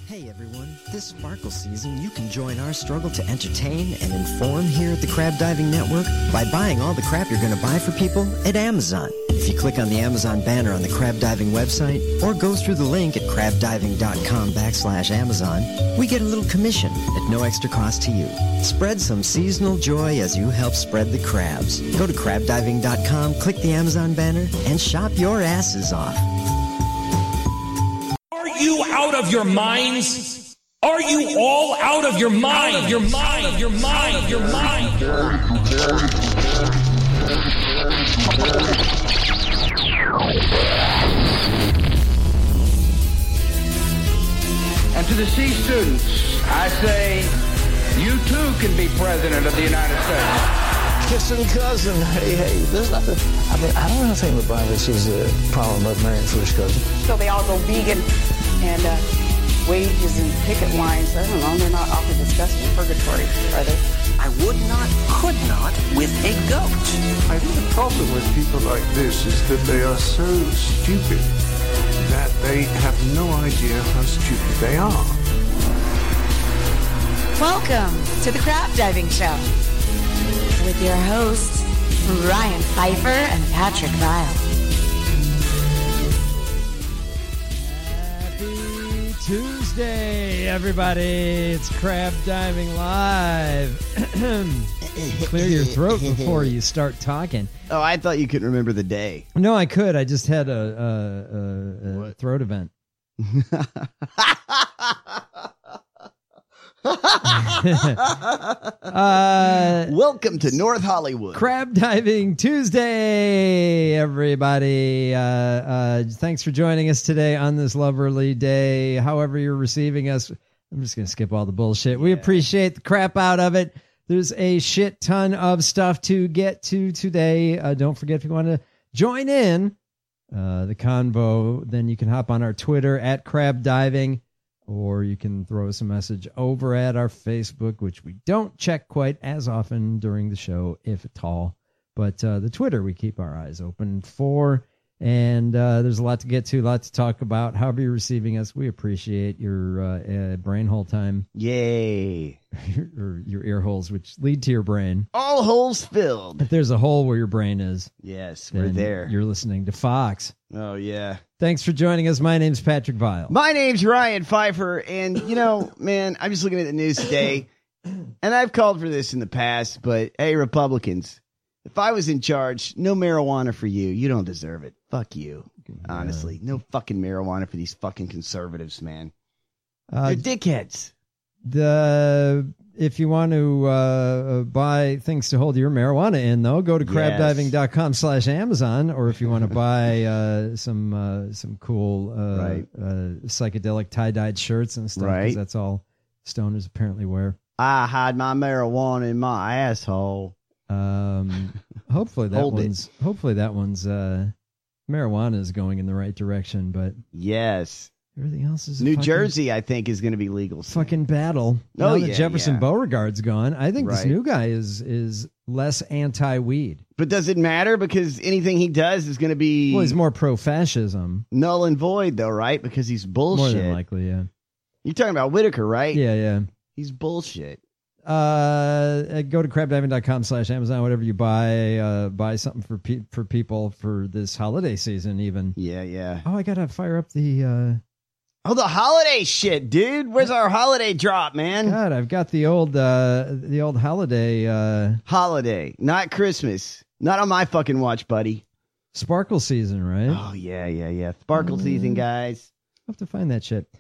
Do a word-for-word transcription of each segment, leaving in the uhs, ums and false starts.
Hey everyone, this sparkle season you can join our struggle to entertain and inform here at the Crab Diving Network by buying all the crap you're going to buy for people at Amazon. If you click on the Amazon banner on the Crab Diving website or go through the link at crabdiving.com backslash Amazon, we get a little commission at no extra cost to you. Spread some seasonal joy as you help spread the crabs. Go to crabdiving dot com, click the Amazon banner, and shop your asses off. Are you out of your minds? Are you all out of your mind? Out of your mind, of your mind, of your mind. And to the C students, I say, you too can be president of the United States. Kissing cousin, hey, hey, there's nothing. I mean, I don't know anything with Brian that she's a problem about marrying first cousin. So they all go vegan and uh, wages and picket lines. I don't know, they're not awfully disgusting purgatory, are they? I would not, could not with a goat. I think the problem with people like this is that they are so stupid that they have no idea how stupid they are. Welcome to the Crab Diving Show with your hosts, Ryan Pfeiffer and Patrick Vile. Happy Tuesday, everybody. It's Crab Diving Live. Clear your throat before you start talking. Oh, I thought you couldn't remember the day. No, I could. I just had a, a, a, a throat event. uh, Welcome to North Hollywood. Crab Diving Tuesday, everybody. Uh, uh, thanks for joining us today on this lovely day. However you're receiving us, I'm just going to skip all the bullshit. We yeah. appreciate the crap out of it. There's a shit ton of stuff to get to today. Uh, don't forget, if you want to join in uh, the convo, then you can hop on our Twitter at Crab Diving. Or you can throw us a message over at our Facebook, which we don't check quite as often during the show, if at all. But uh, the Twitter, we keep our eyes open for. And uh, there's a lot to get to, a lot to talk about. However you're receiving us, we appreciate your uh, uh, brain hole time. Yay. or your ear holes, which lead to your brain. All holes filled. If there's a hole where your brain is. Yes, we're there. You're listening to Fox. Oh, yeah. Thanks for joining us. My name's Patrick Vile. My name's Ryan Pfeiffer. And, you know, man, I'm just looking at the news today. And I've called for this in the past, but hey, Republicans, if I was in charge, no marijuana for you. You don't deserve it. Fuck you. Honestly, no fucking marijuana for these fucking conservatives, man. Uh, They're dickheads. The if you want to uh, buy things to hold your marijuana in, though, go to Yes. crabdiving.com slash Amazon. Or if you want to buy uh, some uh, some cool uh, Right. uh, psychedelic tie-dyed shirts and stuff, 'cause Right. that's all stoners apparently wear. I hide my marijuana in my asshole. Um, hopefully that Hold it. one's hopefully that one's uh, marijuana is going in the right direction, but Yes. everything else is a New fucking, Jersey, I think, is going to be legal soon. fucking battle. Oh, now that yeah, Jefferson yeah. Beauregard's gone, I think this Right. new guy is is less anti-weed. But does it matter? Because anything he does is going to be Well, he's more pro-fascism. null and void, though, right? Because he's bullshit. More than likely, yeah. You're talking about Whitaker, right? Yeah, yeah. He's bullshit. Uh, go to crabdiving.com slash Amazon, whatever you buy, uh, buy something for pe- for people for this holiday season, even. Yeah, yeah. Oh, I gotta fire up the, uh, Oh, the holiday shit, dude. Where's our holiday drop, man? God, I've got the old, uh, the old holiday, uh, Holiday, not Christmas. Not on my fucking watch, buddy. sparkle season, right? Oh, yeah, yeah, yeah. Sparkle Mm. season, guys. I'll have to find that shit.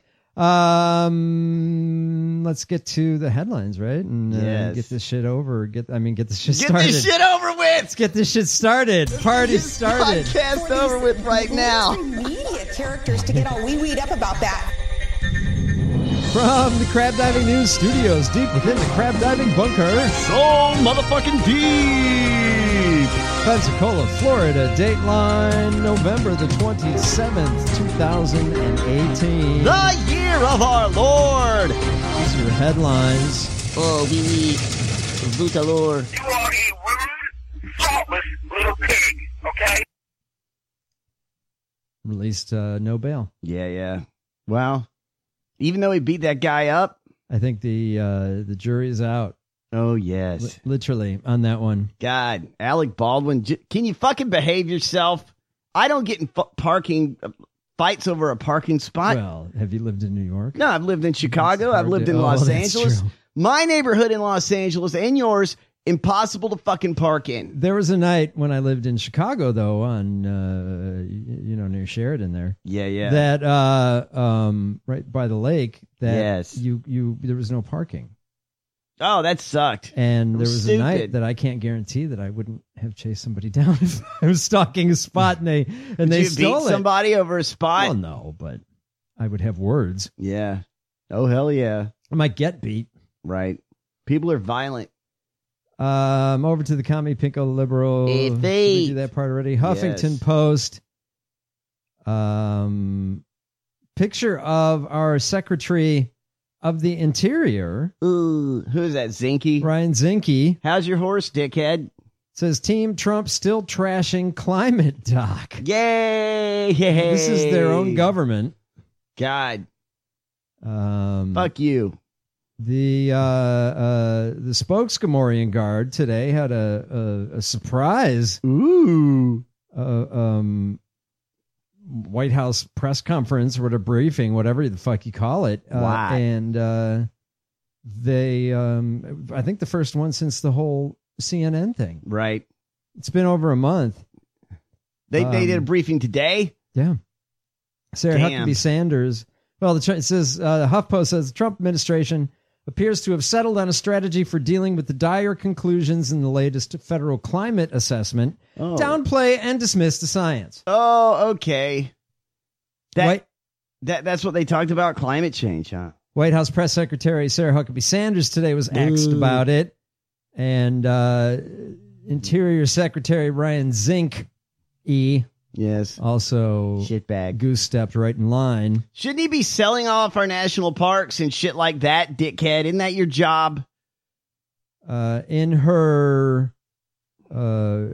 Um, let's get to the headlines, right? And uh, Yes. get this shit over. Get, I mean, get this shit Get started. this shit over with. Let's get this shit started. Party This started. podcast over with right now. Media characters to get all wee-weed up about that. From the Crab Diving News Studios, deep within the Crab Diving Bunker, So motherfucking deep. Pensacola, Florida. Dateline November the twenty-seventh, two thousand eighteen. The year of our Lord. These are your headlines. Oh, we need Butalor. You are a rude, thoughtless little pig, okay? Released uh, no bail. Yeah, yeah. Well, Even though he beat that guy up? I think the uh, the jury's out. Oh, yes. L- literally on that one. God, Alec Baldwin, j- can you fucking behave yourself? I don't get in f- parking uh, fights over a parking spot. Well, have you lived in New York? No, I've lived in Chicago. I've lived to, in oh, Los that's Angeles. True. My neighborhood in Los Angeles and yours, impossible to fucking park in. There was a night when I lived in Chicago, though, on, uh, you know, near Sheridan there. Yeah, yeah. That, uh, um, right by the lake, that Yes. you, you, there was no parking. Oh, that sucked. And That there was was stupid. a night that I can't guarantee that I wouldn't have chased somebody down if I was stalking a spot and they, and Did they you stole beat it. somebody over a spot? Well, no, but I would have words. Yeah. Oh, hell yeah. I might get beat. Right. People are violent. Um, over to the Commie Pinko Liberal. Hey, Did they- we do that part already? Huffington Yes. Post. Um, picture of our Secretary of the Interior. Ooh, who is that, Zinke? Ryan Zinke. How's your horse, dickhead? Says Team Trump still trashing climate talk. Yay! Yay. This is their own government. God. Um, Fuck you. The uh, uh, the Spokescomorian Guard today had a, a, a surprise. Ooh. Uh, um, White House press conference or a briefing, whatever the fuck you call it. Uh, Wow. And uh, they, um, I think the first one since the whole C N N thing. Right. It's been over a month. They Um, they did a briefing today? Yeah. Sarah Damn. Huckabee Sanders. Well, the, it says, uh, the HuffPost says the Trump administration appears to have settled on a strategy for dealing with the dire conclusions in the latest federal climate assessment, Oh. downplay and dismiss the science. Oh, okay. That, White, that That's what they talked about, climate change, huh? White House Press Secretary Sarah Huckabee Sanders today was asked Boo. about it. And uh, Interior Secretary Ryan Zink, E, Yes. also Shitbag. goose stepped right in line. Shouldn't he be selling off our national parks and shit like that, dickhead? Isn't that your job? Uh, in her uh,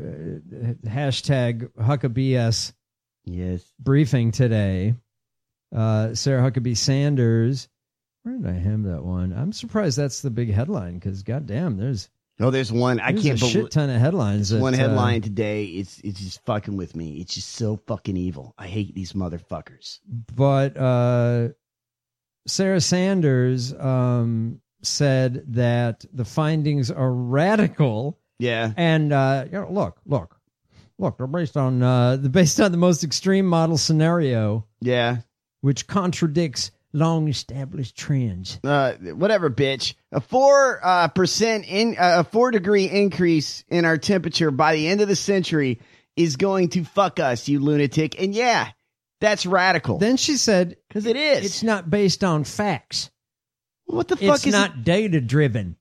hashtag HuckabeeS Yes. briefing today, uh, Sarah Huckabee Sanders, where did I hem that one? I'm surprised that's the big headline because goddamn, there's Oh, there's one. I there's can't a believe shit ton of headlines. one that, headline uh, today. It's it's just fucking with me. It's just so fucking evil. I hate these motherfuckers. but uh, Sarah Sanders um, said that the findings are radical. Yeah. And uh, you know, look, look, look. They're based on uh, they're based on the most extreme model scenario, Yeah. which contradicts long-established trends. Uh, whatever, bitch. A four uh, percent in uh, a four degree increase in our temperature by the end of the century is going to fuck us, you lunatic. And yeah, that's radical. Then she said, Because it is. "It's not based on facts. What the fuck It's is not it? data-driven."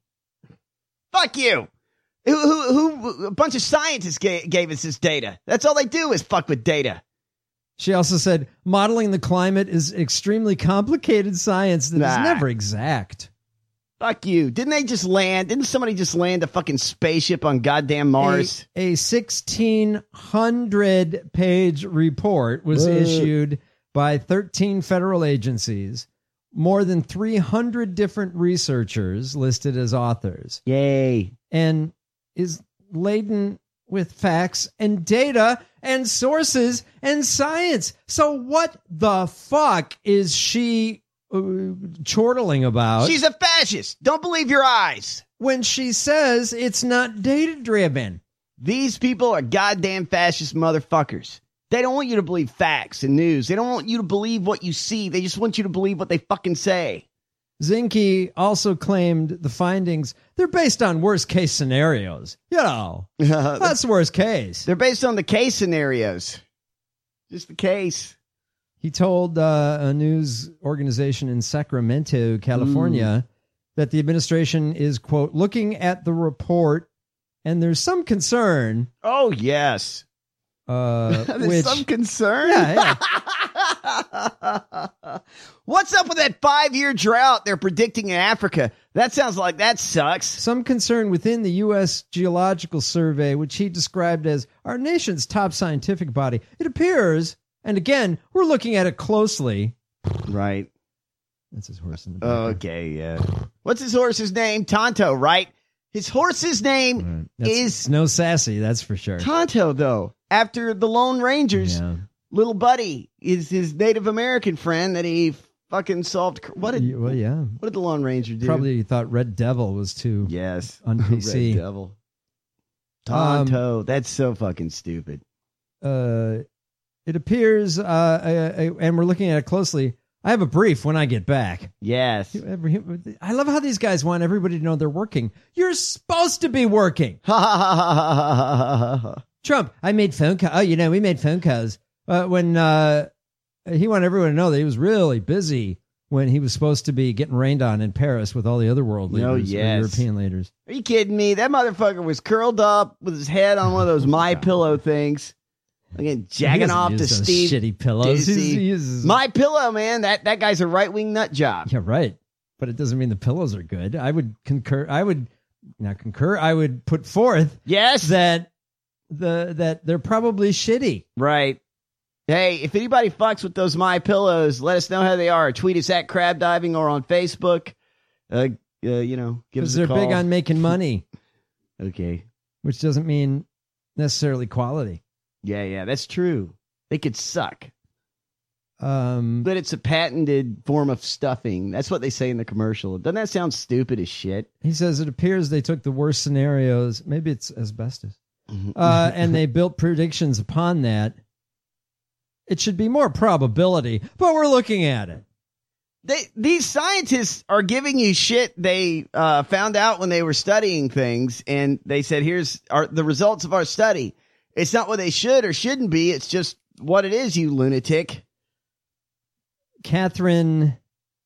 Fuck you. Who, who, who, a bunch of scientists gave, gave us this data. That's all they do is fuck with data. She also said, "Modeling the climate is extremely complicated science that Nah. is never exact." Fuck you. Didn't they just land? Didn't somebody just land a fucking spaceship on goddamn Mars? A, a sixteen hundred page report was Whoa. issued by thirteen federal agencies, more than three hundred different researchers listed as authors, Yay. and is laden with facts and data and sources and science. So what the fuck is she uh, chortling about? She's a fascist. Don't believe your eyes. when she says it's not data driven. These people are goddamn fascist motherfuckers. They don't want you to believe facts and news. They don't want you to believe what you see. They just want you to believe what they fucking say. Zinke also claimed the findings, they're based on worst case scenarios. You know, that's worst case. They're based on the case scenarios. Just the case. He told uh, a news organization in Sacramento, California, that the administration is, quote, looking at the report and there's some concern. Oh, yes. Uh, There's which, some concern? Yeah, yeah. What's up with that five-year drought they're predicting in Africa? That sounds like that sucks. Some concern within the U S Geological Survey, which he described as our nation's top scientific body. It appears, and again, we're looking at it closely, right, That's his horse in the Oh, back. okay, yeah. What's his horse's name? Tonto, right? His horse's name That's, is it's no Sassy, that's for sure. Tonto, though. After the Lone Ranger's Yeah. little buddy is his Native American friend that he fucking solved. What did, Y- Well, yeah. what did the Lone Ranger do? Probably thought Red Devil was too Yes. on P C. Red Devil. Tonto. That's so fucking stupid. Uh, it appears, uh, I, I, and we're looking at it closely. I have a brief when I get back. Yes. I love how these guys want everybody to know they're working. You're supposed to be working. Trump, I made phone calls. Oh, you know, we made phone calls. Uh, when uh, he wanted everyone to know that he was really busy when he was supposed to be getting rained on in Paris with all the other world leaders, Oh, or yes. European leaders. Are you kidding me? That motherfucker was curled up with his head on one of those My Pillow things. Again, He jacking doesn't off use to those Steve. shitty pillows. Dizzy. He's- he uses- My Pillow, man. That that guy's a right wing nut job. Yeah, right. But it doesn't mean the pillows are good. I would concur. I would not concur. I would put forth yes that the that they're probably shitty. Right. Hey, if anybody fucks with those My Pillows, let us know how they are. Tweet us at Crab Diving or on Facebook. Uh, uh you know, give us Because a they're call. big on making money, Okay. which doesn't mean necessarily quality. Yeah, yeah, that's true. They could suck. Um, But it's a patented form of stuffing. That's what they say in the commercial. Doesn't that sound stupid as shit? He says it appears they took the worst scenarios. Maybe it's asbestos, Mm-hmm. uh, and they built predictions upon that. It should be more probability, but we're looking at it. They, these scientists are giving you shit they uh, found out when they were studying things, and they said, here's our, the results of our study. It's not what they should or shouldn't be. It's just what it is, you lunatic. Catherine,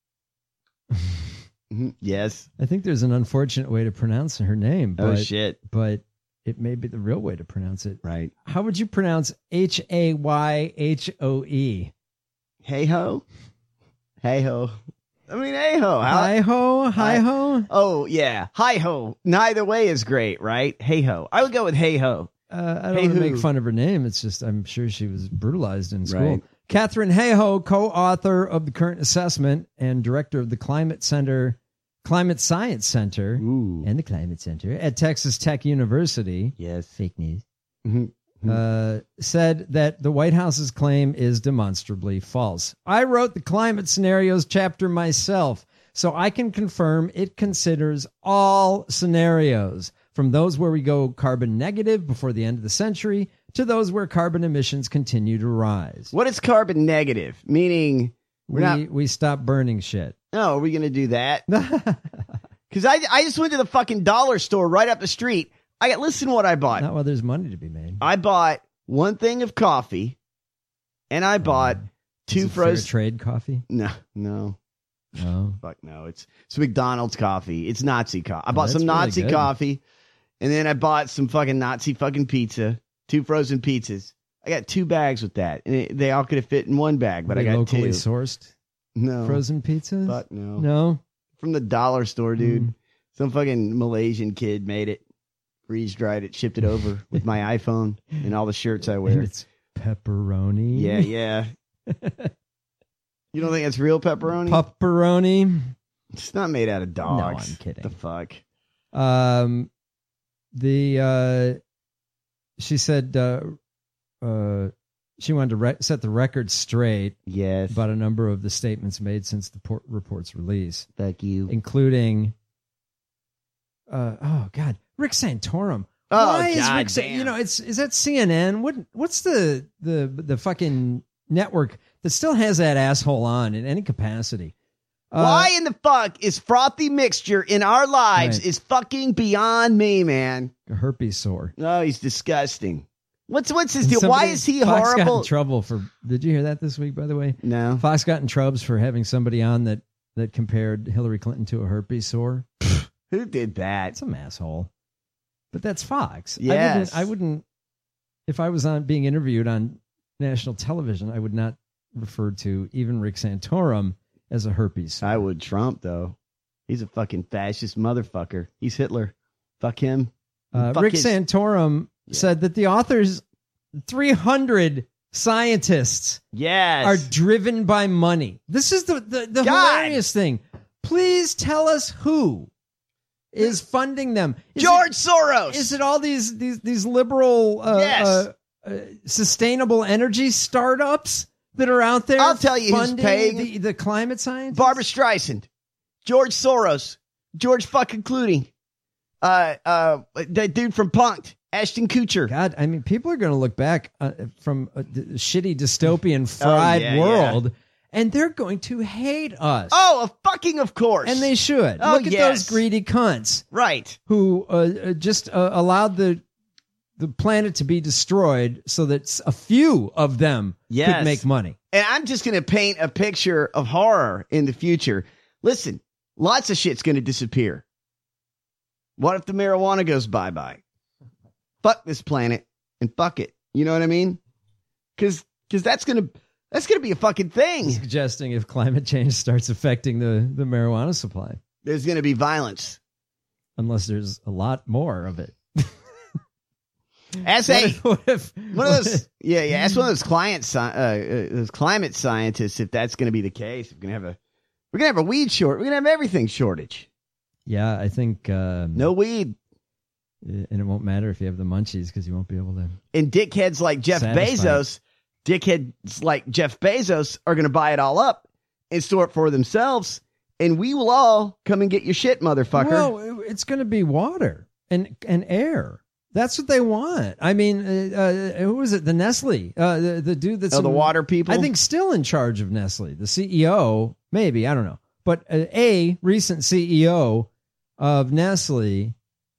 Yes. I think there's an unfortunate way to pronounce her name. But, Oh, shit. But it may be the real way to pronounce it. Right. How would you pronounce H A Y H O E? Hey ho. Hey ho. I mean, hey ho. How- Hi ho, hi ho. Oh, yeah. Hi ho. Neither way is great, right? Hey ho. I would go with hey ho. Uh, I don't Hey want to who? make fun of her name. It's just I'm sure she was brutalized in school. Right. Catherine Hayhoe, co-author of the current assessment and director of the Climate Center, Climate Science Center, Ooh. and the Climate Center at Texas Tech University. Yes. Fake news. Mm-hmm. Uh, said that the White House's claim is demonstrably false. I wrote the climate scenarios chapter myself, so I can confirm it considers all scenarios, from those where we go carbon negative before the end of the century to those where carbon emissions continue to rise. What is carbon negative? Meaning we're we, not. we stop burning shit. No, are we going to do that? Because I, I just went to the fucking dollar store right up the street. I got, listen to what I bought. Not while there's money to be made. I bought one thing of coffee, and I bought two Is it fair frozen. trade coffee. No, no, No. fuck no. It's it's McDonald's coffee. It's Nazi coffee. I Oh, bought that's some really Nazi good. coffee, and then I bought some fucking Nazi fucking pizza. Two frozen pizzas. I got two bags with that, and it, they all could have fit in one bag, but Are I they got locally two. sourced No, frozen pizzas. fuck no. No. From the dollar store, dude. Mm. Some fucking Malaysian kid made it, freeze dried it, shipped it over with my iPhone and all the shirts I wear. And it's pepperoni. Yeah, yeah. You don't think that's real pepperoni? Pepperoni. It's not made out of dogs. I'm kidding. The fuck? Um, the uh, she said uh, uh, she wanted to re- set the record straight. Yes. About a number of the statements made since the por- report's release. Thank you. Including, uh, oh God, Rick Santorum. Oh, Why is God Rick? Sa- damn. you know, it's is that C N N? What what's the the the fucking network that still has that asshole on in any capacity? Uh, Why in the fuck is frothy mixture in our lives Right. is fucking beyond me, man. A herpes sore. Oh, he's disgusting. What's what's his And deal? Why somebody- is he Fox got horrible? in trouble for. Did you hear that this week? By the way, No. Fox got in troubles for having somebody on that that compared Hillary Clinton to a herpes sore. Who did that? Some asshole. But that's Fox. Yes. I wouldn't, I wouldn't. If I was on being interviewed on national television, I would not refer to even Rick Santorum as a herpes. I would Trump though. He's a fucking fascist motherfucker. He's Hitler. Fuck him. Uh, Fuck Rick his- Santorum said that the author's three hundred scientists yes. are driven by money. This is the, the, the hilarious thing. Please tell us who is funding them. Is George it, Soros. Is it all these these these liberal uh, yes. uh, uh, sustainable energy startups that are out there? I'll tell you who's funding paying the, the climate science. Barbara Streisand, George Soros, George fucking Clooney, uh, uh, that dude from Punk'd, Ashton Kutcher. God, I mean, people are going to look back uh, from a d- shitty dystopian fried oh, yeah, world. Yeah. And they're going to hate us. Oh, fucking of course. And they should. Oh, Look at yes. those greedy cunts. Right. Who uh, just uh, allowed the the planet to be destroyed so that a few of them yes. could make money. And I'm just going to paint a picture of horror in the future. Listen, lots of shit's going to disappear. What if the marijuana goes bye-bye? Fuck this planet and fuck it. You know what I mean? Because because that's going to... That's going to be a fucking thing. Suggesting if climate change starts affecting the, the marijuana supply. There's going to be violence. Unless there's a lot more of it. As a, what if, one of those, yeah, yeah, that's one of those client, sci- uh, uh, those climate scientists. If that's going to be the case, we're going to have a, we're going to have a weed short. We're going to have everything shortage. Yeah, I think um, no weed, and it won't matter if you have the munchies because you won't be able to. And dickheads like Jeff satisfy. Bezos. Dickheads like Jeff Bezos are going to buy it all up and store it for themselves, and we will all come and get your shit, motherfucker. Well, it's going to be water and and air. That's what they want. I mean, uh, uh, who was it? The Nestle, uh, the, the dude that's oh, the in, water people. I think still in charge of Nestle, the C E O, maybe I don't know, but uh, a recent C E O of Nestle,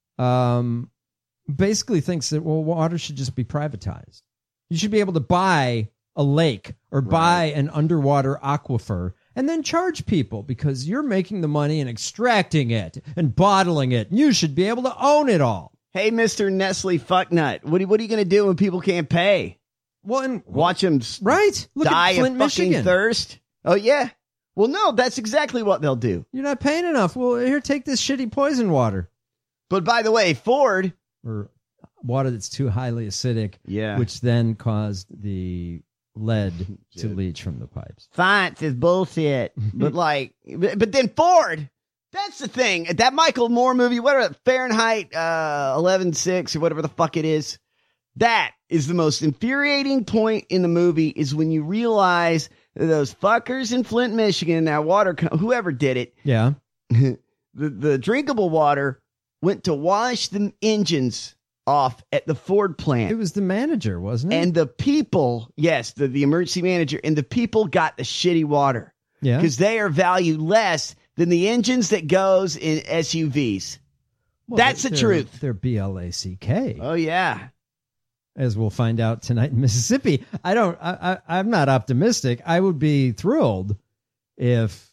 um, basically thinks that well, water should just be privatized. You should be able to buy a lake or Right. buy an underwater aquifer and then charge people because you're making the money and extracting it and bottling it. You should be able to own it all. Hey, Mister Nestle fucknut, what are, what are you going to do when people can't pay? Well, and watch them right. Look die at Flint, of fucking Michigan. thirst. Oh yeah. Well, no, that's exactly what they'll do. You're not paying enough. Well, here, take this shitty poison water. But by the way, Ford or water that's too highly acidic, yeah, which then caused the lead to leach from the pipes. Science is bullshit. But like, but, but then Ford, that's the thing. That Michael Moore movie, whatever, Fahrenheit uh, eleven six or whatever the fuck it is, that is the most infuriating point in the movie is when you realize that those fuckers in Flint, Michigan, that water, co- whoever did it, yeah, the, the drinkable water went to wash the engines off at the Ford plant. It was the manager, wasn't it? And the people, yes, the, the emergency manager, and the people got the shitty water. Yeah. Because they are valued less than the engines that goes in S U Vs. Well, That's the they're- truth. They're B L A C K. Oh, yeah. As we'll find out tonight in Mississippi. I don't, I, I, I'm not optimistic. I would be thrilled if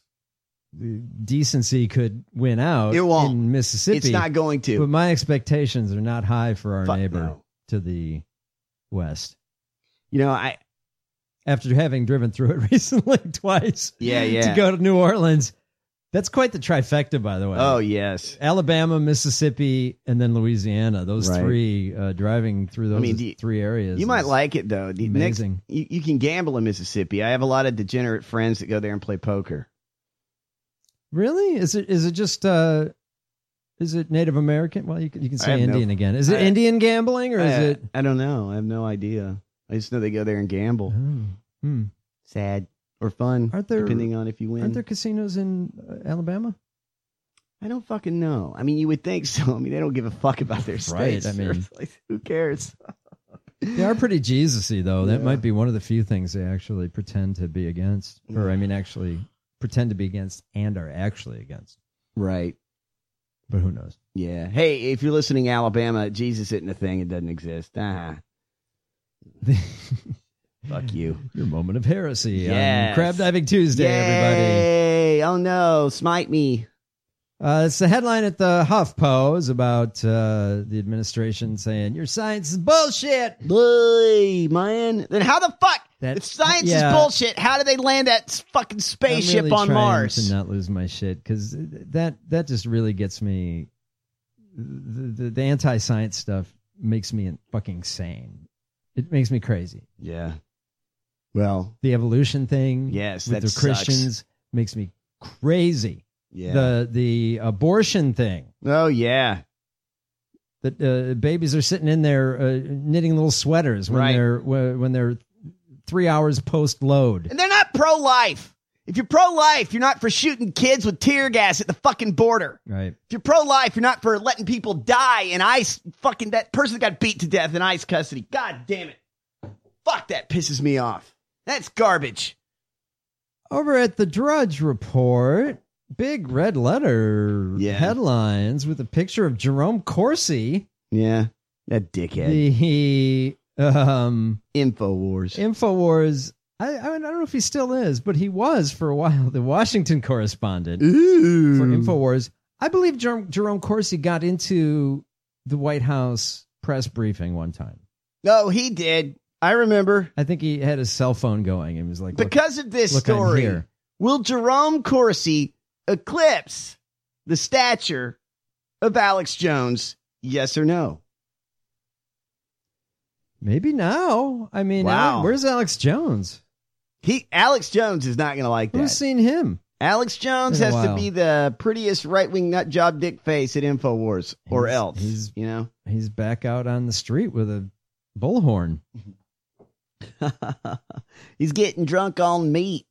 decency could win out It won't. in Mississippi. It's not going to. But my expectations are not high for our Fuck neighbor no. to the west. You know, I after having driven through it recently twice. Yeah, yeah. To go to New Orleans. That's quite the trifecta, by the way. Oh, yes. Alabama, Mississippi, and then Louisiana. Those Right. three, uh, driving through those I mean, do you- three areas. You might is like it, though. The amazing. Next, you, you can gamble in Mississippi. I have a lot of degenerate friends that go there and play poker. Really? Is it is it just uh, is it Native American? Well, you can you can I say have no- Indian again. Is it I- Indian gambling or is I, it? I don't know. I have no idea. I just know they go there and gamble. Oh, hmm. Sad or fun, Aren't there depending on if you win. Aren't there casinos in uh, Alabama? I don't fucking know. I mean, you would think so. I mean, they don't give a fuck about their Right, states. I mean- Like, who cares? They are pretty Jesus-y, though. That Yeah. might be one of the few things they actually pretend to be against, or I mean, actually pretend to be against and are actually against. Right. But who knows? Yeah. Hey, if you're listening, Alabama, Jesus isn't a thing. It doesn't exist. Ah. Fuck you. Your moment of heresy Yes. on Crab Diving Tuesday, everybody. Yay. Oh, no. Smite me. Uh, it's the headline at the HuffPo is about uh, the administration saying your science is bullshit. Boy, man. Then how the fuck? That- if science yeah. is bullshit, how did they land that fucking spaceship I'm really on trying Mars? to not lose my shit because that that just really gets me. The, the, the anti-science stuff makes me fucking sane. It makes me crazy. Yeah. Well, the evolution thing. Yes, with that the Christians sucks. makes me crazy. Yeah. The the abortion thing. Oh yeah. That uh, babies are sitting in there uh, knitting little sweaters when Right. they're when they're three hours post load. And they're not pro-life. If you're pro-life, you're not for shooting kids with tear gas at the fucking border. Right. If you're pro-life, you're not for letting people die in ICE. Fucking that person got beat to death in ICE custody. God damn it. Fuck, that pisses me off. That's garbage. Over at the Drudge Report, big red letter Yeah. headlines with a picture of Jerome Corsi. Yeah, that dickhead. The um, InfoWars. InfoWars. I, I don't know if he still is, but he was for a while the Washington correspondent Ooh. for InfoWars. I believe Jerome, Jerome Corsi got into the White House press briefing one time. No, he did. I remember. I think he had his cell phone going and was like, look, Because of this look, I'm story, here. will Jerome Corsi eclipse the stature of Alex Jones? Yes or no? Maybe now. I mean, Wow. Ale- where's Alex Jones? He Alex Jones is not going to like that. Who's seen him? Alex Jones Been a has to while. be the prettiest right-wing nut job dick face at InfoWars, or He's- else. he's- you know, He's back out on the street with a bullhorn. he's getting drunk on meat.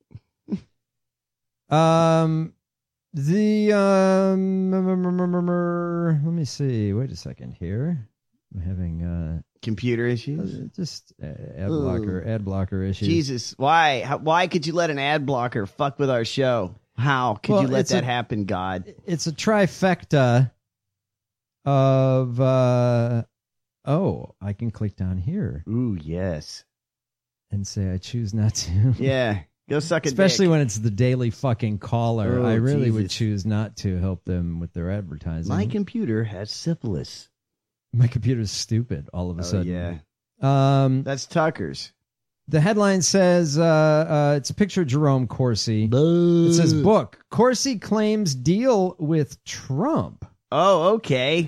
Um, the um, let me see. Wait a second here. I'm having uh Computer issues. just uh, ad blocker, Ooh. ad blocker issues. Jesus, why? How, why could you let an ad blocker fuck with our show? How could Well, you let it's that a- happen, God? It's a trifecta of uh oh, I can click down here Ooh, yes. and say I choose not to. Yeah, go suck a Especially dick. when it's the Daily fucking Caller. Oh, I really would Jesus. choose not to help them with their advertising. My computer has syphilis. My computer's stupid all of a Oh, sudden. yeah. Um, That's Tucker's. the headline says uh, uh, it's a picture of Jerome Corsi. It says book. Corsi claims deal with Trump. Oh, okay.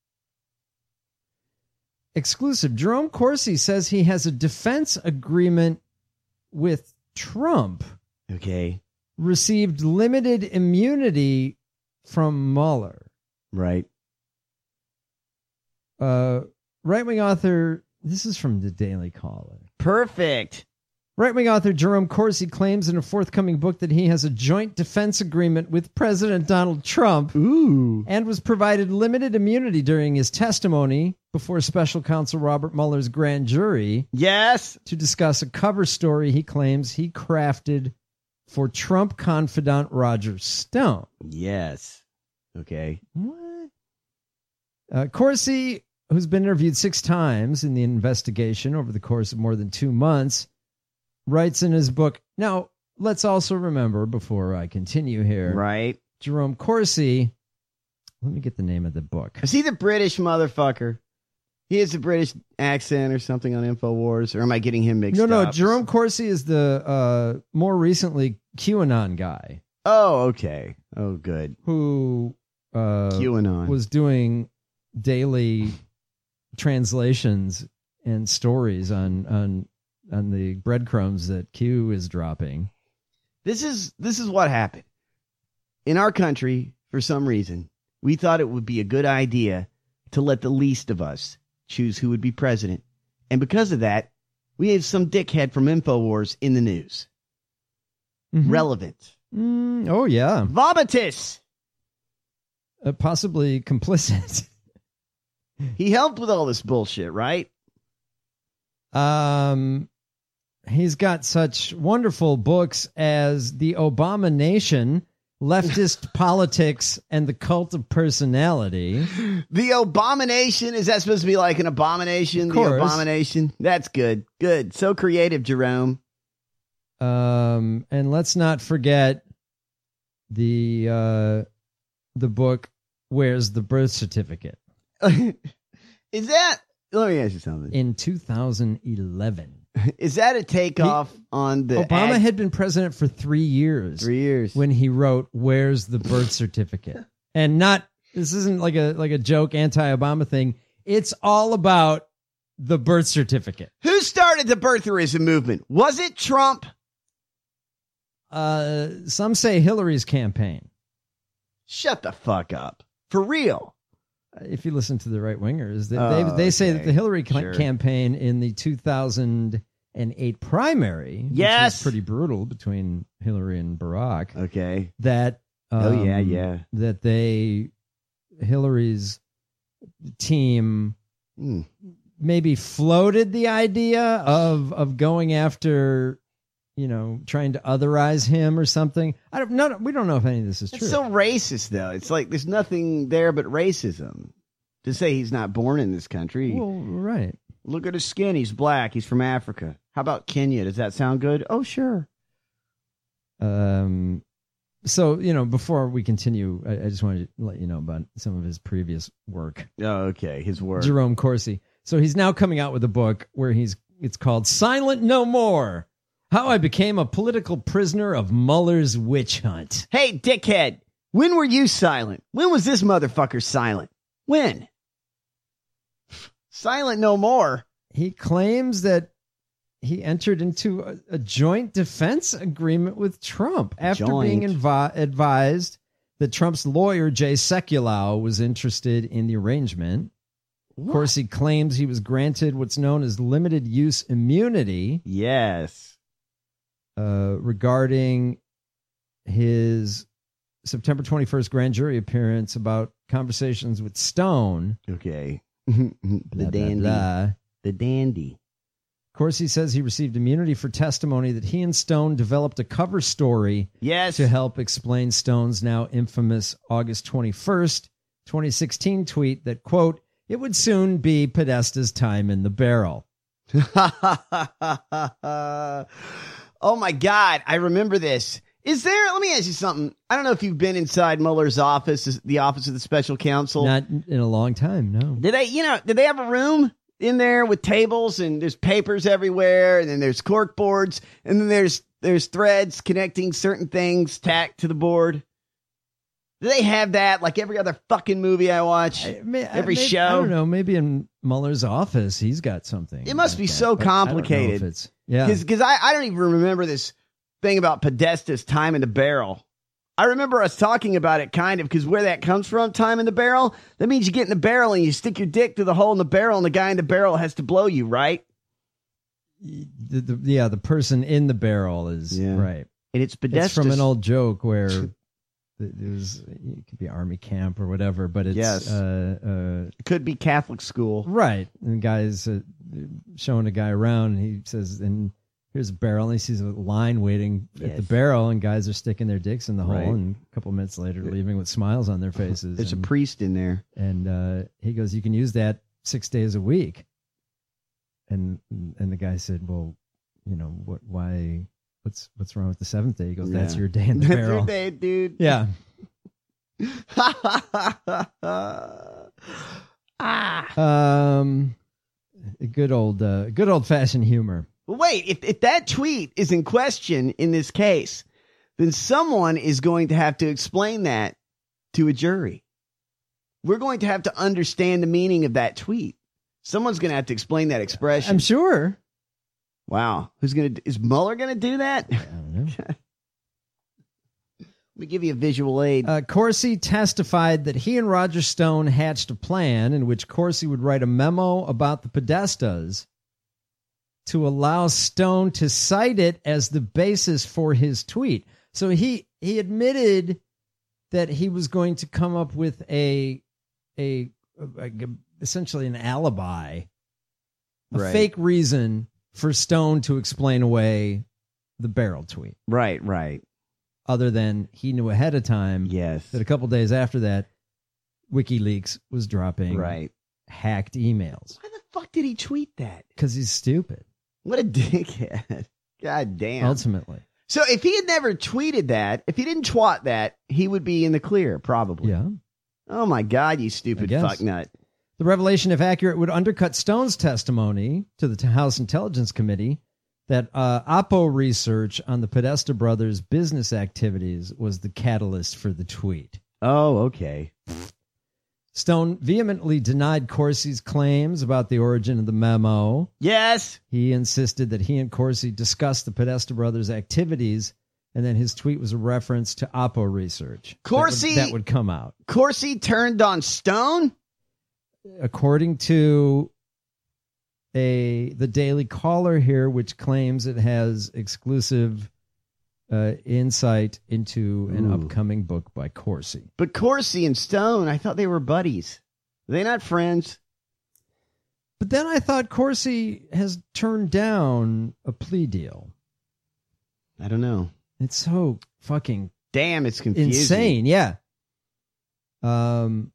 Exclusive. Jerome Corsi says he has a defense agreement with Trump. Okay. Received limited immunity from Mueller. Right. Uh, right-wing author, this is from the Daily Caller. Perfect. Right-wing author Jerome Corsi claims in a forthcoming book that he has a joint defense agreement with President Donald Trump. Ooh. And was provided limited immunity during his testimony before special counsel Robert Mueller's grand jury. Yes. To discuss a cover story he claims he crafted for Trump confidant Roger Stone. Yes. Okay. What? Uh, Corsi, who's been interviewed six times in the investigation over the course of more than two months, writes in his book. Now, let's also remember, before I continue here, Right. Jerome Corsi, let me get the name of the book. Is he the British motherfucker? He has a British accent or something on InfoWars, or am I getting him mixed No, up? no, Jerome Corsi is the uh, more recently QAnon guy Oh, okay. Oh, good. who uh, QAnon. was doing daily translations and stories on on on the breadcrumbs that Q is dropping. This is this is what happened. In our country, for some reason, we thought it would be a good idea to let the least of us choose who would be president. And because of that, we have some dickhead from InfoWars in the news. Mhm. Relevant. Mm, oh yeah, Vomitus. uh, possibly complicit. He helped with all this bullshit, right? Um, he's got such wonderful books as The Obama Nation, Leftist Politics, and the Cult of Personality. The abomination. Is that supposed to be like an abomination? Of The course. abomination. That's good. Good. So creative, Jerome. Um, and let's not forget the uh, the book Where's the Birth Certificate? Is that, let me ask you something. In two thousand eleven. Is that a takeoff on the Obama ad- had been president for three years. Three years. When he wrote Where's the Birth Certificate? And not, this isn't like a like a joke anti-Obama thing. It's all about the birth certificate. Who started the birtherism movement? Was it Trump? Uh, some say Hillary's campaign. Shut the fuck up. For real. If you listen to the right wingers, they, Oh, they, they say okay. that the Hillary cl- Sure. campaign in the two thousand eight primary, Yes. which was pretty brutal between Hillary and Barack. Okay. That um, Oh, yeah, yeah. that they Hillary's team Mm. maybe floated the idea of of going after, you know, trying to otherize him or something. I don't know. We don't know if any of this is It's true. so racist, though. It's like there's nothing there but racism. To say he's not born in this country. Well, right. Look at his skin. He's black. He's from Africa. How about Kenya? Does that sound good? Oh, sure. Um, so, you know, before we continue, I, I just wanted to let you know about some of his previous work. Oh, okay. His work. Jerome Corsi. So he's now coming out with a book where he's, it's called Silent No More: How I Became a Political Prisoner of Mueller's Witch Hunt. Hey, dickhead. When were you silent? When was this motherfucker silent? When? Silent no more. He claims that he entered into a, a joint defense agreement with Trump after Joint. being invi- advised that Trump's lawyer, Jay Sekulow, was interested in the arrangement. Of course, he claims he was granted what's known as limited use immunity. Yes. Uh, regarding his September twenty-first grand jury appearance about conversations with Stone. Okay. the Blah, blah, dandy. blah. The dandy. Of course, he says he received immunity for testimony that he and Stone developed a cover story Yes. to help explain Stone's now infamous August twenty-first, twenty sixteen tweet that, quote, it would soon be Podesta's time in the barrel. Oh, my God. I remember this. Is there, let me ask you something. I don't know if you've been inside Mueller's office, the office of the special counsel. Not in a long time, no. Did they, you know, did they have a room in there with tables and there's papers everywhere and then there's cork boards and then there's there's threads connecting certain things tacked to the board? Do they have that like every other fucking movie I watch? I may- I every may- show? I don't know. Maybe in Mueller's office, he's got something. It must like be that, so but I don't know if complicated. it's- yeah. Because I, I don't even remember this thing about Podesta's time in the barrel. I remember us talking about it kind of because where that comes from, time in the barrel, that means you get in the barrel and you stick your dick through the hole in the barrel and the guy in the barrel has to blow you, right? The, the, yeah, the person in the barrel is Yeah. right. And it's Podesta's. It's from an old joke where it was, it could be army camp or whatever, but it's Yes. uh, uh, It could be Catholic school. right. And the guy's uh, showing a guy around, and he says, and here's a barrel, and he sees a line waiting at the Yes. barrel, and guys are sticking their dicks in the hole, Right. and a couple minutes later, leaving with smiles on their faces. There's and, a priest in there. and uh, he goes, "You can use that six days a week." And and the guy said, "Well, you know what? Why? What's what's wrong with the seventh day?" He goes, "That's Yeah. your day in the That's barrel." your day, dude. Yeah. ah. Um, good old, uh, good old fashioned humor. Wait, if, if that tweet is in question in this case, then someone is going to have to explain that to a jury. We're going to have to understand the meaning of that tweet. Someone's going to have to explain that expression. I'm sure. Wow. Who's going to, is Mueller going to do that? I don't know. Let me give you a visual aid. Uh, Corsi testified that he and Roger Stone hatched a plan in which Corsi would write a memo about the Podestas to allow Stone to cite it as the basis for his tweet. So he he admitted that he was going to come up with a a, a essentially an alibi, a Right. fake reason for Stone to explain away the barrel tweet. Right, right. Other than he knew ahead of time Yes. that a couple days after that, WikiLeaks was dropping Right. hacked emails Why the fuck did he tweet that? because he's stupid. What a dickhead. God damn. Ultimately, So if he had never tweeted that, if he didn't twat that, he would be in the clear, probably. yeah. Oh my God, you I stupid guess. fucknut. The revelation, if accurate, would undercut Stone's testimony to the House Intelligence Committee that uh, Oppo research on the Podesta brothers' business activities was the catalyst for the tweet. Oh, okay. Stone vehemently denied Corsi's claims about the origin of the memo. Yes. He insisted that he and Corsi discussed the Podesta brothers' activities, and then his tweet was a reference to Oppo research. Corsi that would, that would come out. Corsi turned on Stone? According to a the Daily Caller here, which claims it has exclusive uh, insight into an Ooh. upcoming book by Corsi. But Corsi and Stone, I thought they were buddies. Are they not friends? But then I thought Corsi has turned down a plea deal. I don't know. It's so fucking damn. It's confusing. Insane. Yeah. Um.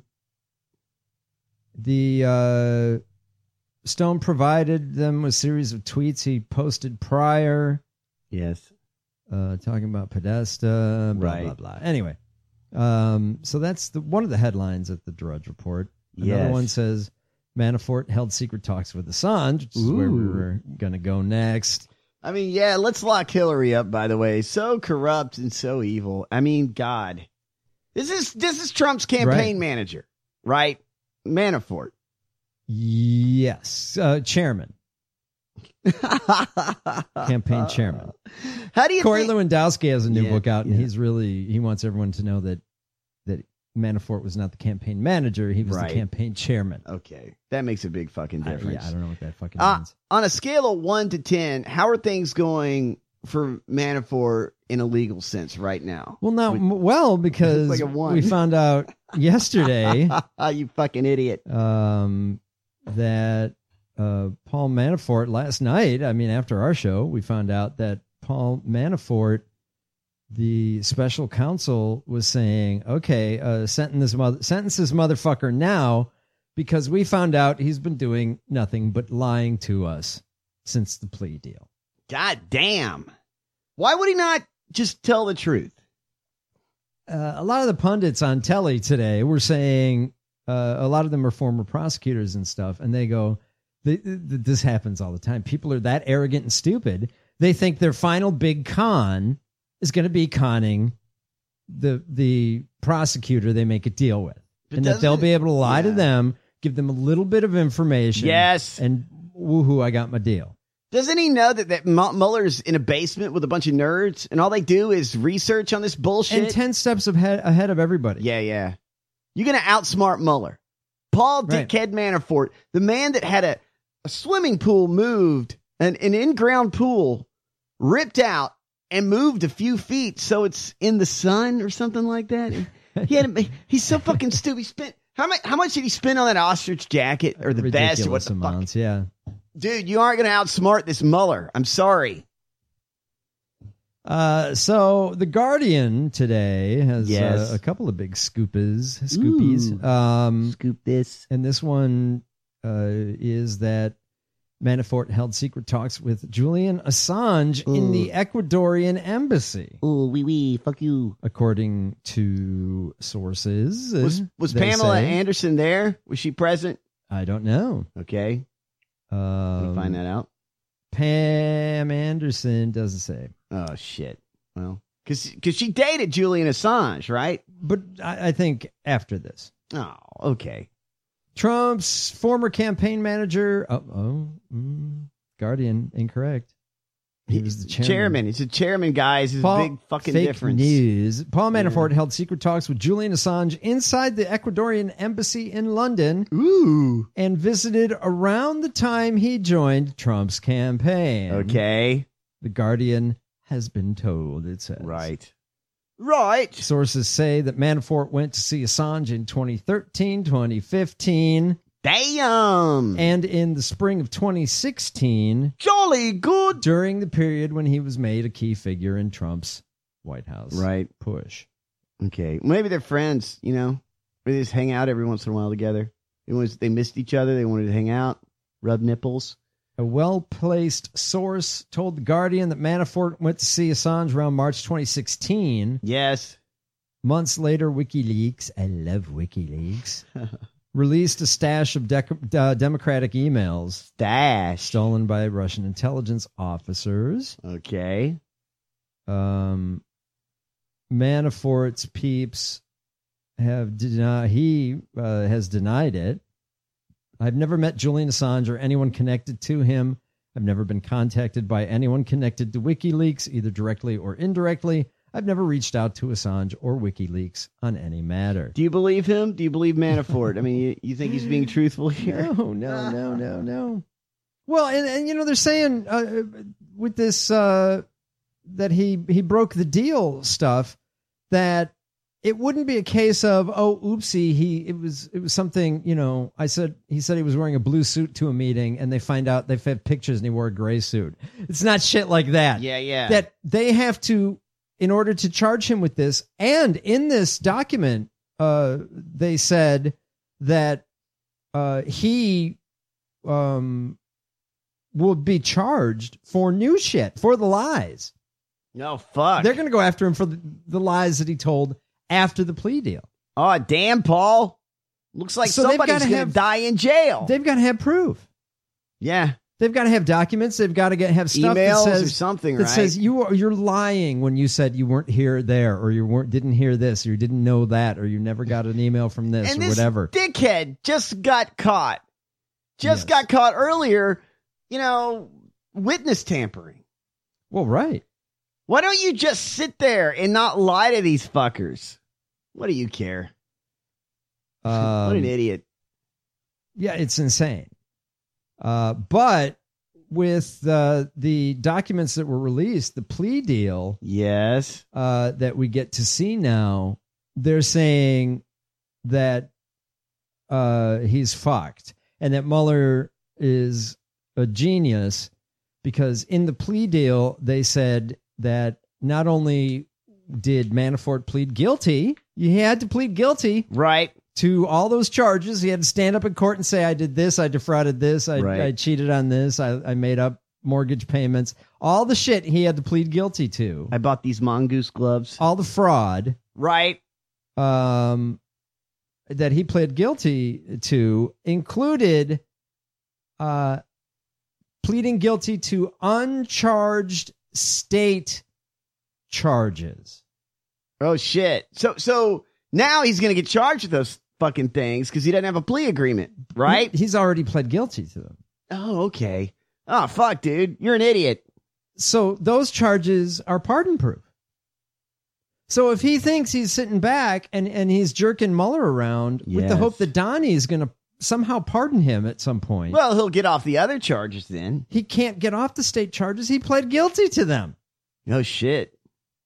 the uh, Stone provided them with a series of tweets he posted prior. Yes. Uh, talking about Podesta. Blah right. blah blah. Anyway. Um. So that's the one of the headlines at the Drudge Report. Another Yes. one says Manafort held secret talks with Assange, which is Ooh. where we were going to go next. I mean, yeah, let's lock Hillary up, by the way. So corrupt and so evil. I mean, God. This is this is Trump's campaign right. manager, right? Manafort. Yes. Uh, chairman. Campaign chairman. How do you Corey think- Lewandowski has a new Yeah, book out, and yeah. he's really, he wants everyone to know that that Manafort was not the campaign manager. He was Right. the campaign chairman. Okay. That makes a big fucking I, difference. yeah, I don't know what that fucking Uh, means. on a scale of one to ten, how are things going for Manafort in a legal sense right now? Well, not m well because Like a one. we found out yesterday you fucking idiot. um, that uh, Paul Manafort last night, I mean, after our show, we found out that Paul Manafort, the special counsel, was saying, okay, uh, sentence this mother sentence this motherfucker now, because we found out he's been doing nothing but lying to us since the plea deal. God damn. Why would he not just tell the truth? Uh, a lot of the pundits on telly today were saying, uh, a lot of them are former prosecutors and stuff, and they go, th- th- this happens all the time. People are that arrogant and stupid. They think their final big con is going to be conning the the prosecutor they make a deal with. But and that they'll doesn't be it- able to lie to yeah. them, give them a little bit of information. Yes. And woohoo, I got my deal. Doesn't he know that, that Mu- Mueller's in a basement with a bunch of nerds and all they do is research on this bullshit? And ten steps ahead, ahead of everybody. Yeah, yeah. You're going to outsmart Mueller. Paul Right. Dickhead Manafort, the man that had a, a swimming pool moved, an, an in-ground pool ripped out and moved a few feet so it's in the sun or something like that. He had a, he's so fucking stupid. He spent how much? How much did he spend on that ostrich jacket or the vest? Or what Ridiculous the fuck? amounts, yeah. Dude, you aren't going to outsmart this Mueller. I'm sorry. Uh, so the Guardian today has Yes. uh, a couple of big scoopies, scoopies. Um, Scoop this. and this one uh, is that Manafort held secret talks with Julian Assange in the Ecuadorian embassy, Oh, wee wee, fuck you. according to sources. Was was they Pamela say. Anderson there? Was she present? I don't know. Okay, Um, we find that out. Pam Anderson doesn't say. Oh shit. Well, because because she dated Julian Assange, right? But I, I think after this. Oh, okay. Trump's former campaign manager. Oh, oh mm, Guardian, incorrect. He was the chairman. Chairman. He's a chairman, guys. Is a Paul- big fucking fake difference. news. Paul Manafort held secret talks with Julian Assange inside the Ecuadorian embassy in London. Ooh. And visited around the time he joined Trump's campaign. Okay. The Guardian has been told, it says. Right. Right. Sources say that Manafort went to see Assange in twenty thirteen, twenty fifteen, Damn. and in the spring of twenty sixteen, Jolly good. during the period when he was made a key figure in Trump's White House Right. push. Okay. Maybe they're friends, you know? They just hang out every once in a while together. They, was, they missed each other. They wanted to hang out, rub nipples. A well-placed source told The Guardian that Manafort went to see Assange around March twenty sixteen. Yes. Months later, WikiLeaks, I love WikiLeaks, released a stash of dec- uh, Democratic emails Stash. stolen by Russian intelligence officers. Okay. Um, Manafort's peeps have denied, he uh, has denied it. I've never met Julian Assange or anyone connected to him. I've never been contacted by anyone connected to WikiLeaks, either directly or indirectly. I've never reached out to Assange or WikiLeaks on any matter. Do you believe him? Do you believe Manafort? I mean, you, you think he's being truthful here? No, no, no, no, no. Well, and, and you know, they're saying uh, with this uh, that he he broke the deal stuff, that it wouldn't be a case of, oh, oopsie, he it was it was something, you know, I said he said he was wearing a blue suit to a meeting and they find out they've had pictures and he wore a gray suit. It's not shit like that. Yeah, yeah. That they have to, in order to charge him with this, and in this document, uh, they said that uh, he um, will be charged for new shit, for the lies. No, fuck. They're going to go after him for the, the lies that he told after the plea deal. Oh, damn, Paul. Looks like So they've somebody's gotta going have- to die in jail. They've got to have proof. Yeah. They've got to have documents. They've got to get have stuff Emails that says or something, that right? says you are you're lying when you said you weren't here, there, or you weren't didn't hear this, or you didn't know that, or you never got an email from this, and or this whatever. dickhead just got caught. Just got caught earlier, you know, witness tampering. Well, right. Why don't you just sit there and not lie to these fuckers? What do you care? Um, what an idiot. Yeah, it's insane. Uh, but with uh, the documents that were released, the plea deal, yes, uh, that we get to see now, they're saying that uh, he's fucked and that Mueller is a genius because in the plea deal, they said that not only did Manafort plead guilty, he had to plead guilty, right, to all those charges. He had to stand up in court and say, I did this, I defrauded this, I, Right. I cheated on this, I, I made up mortgage payments. All the shit he had to plead guilty to. I bought these mongoose gloves. All the fraud. Right. Um, that he pled guilty to included uh, pleading guilty to uncharged state charges. Oh, shit. So, so now he's going to get charged with those fucking things because he doesn't have a plea agreement, right? He- he's already pled guilty to them. Oh, okay. Oh, fuck, dude. You're an idiot. So those charges are pardon proof. So if he thinks he's sitting back and, and he's jerking Mueller around with the Yes. hope that Donnie is going to somehow pardon him at some point, Well, he'll get off the other charges then. he can't get off the state charges. He pled guilty to them. No shit.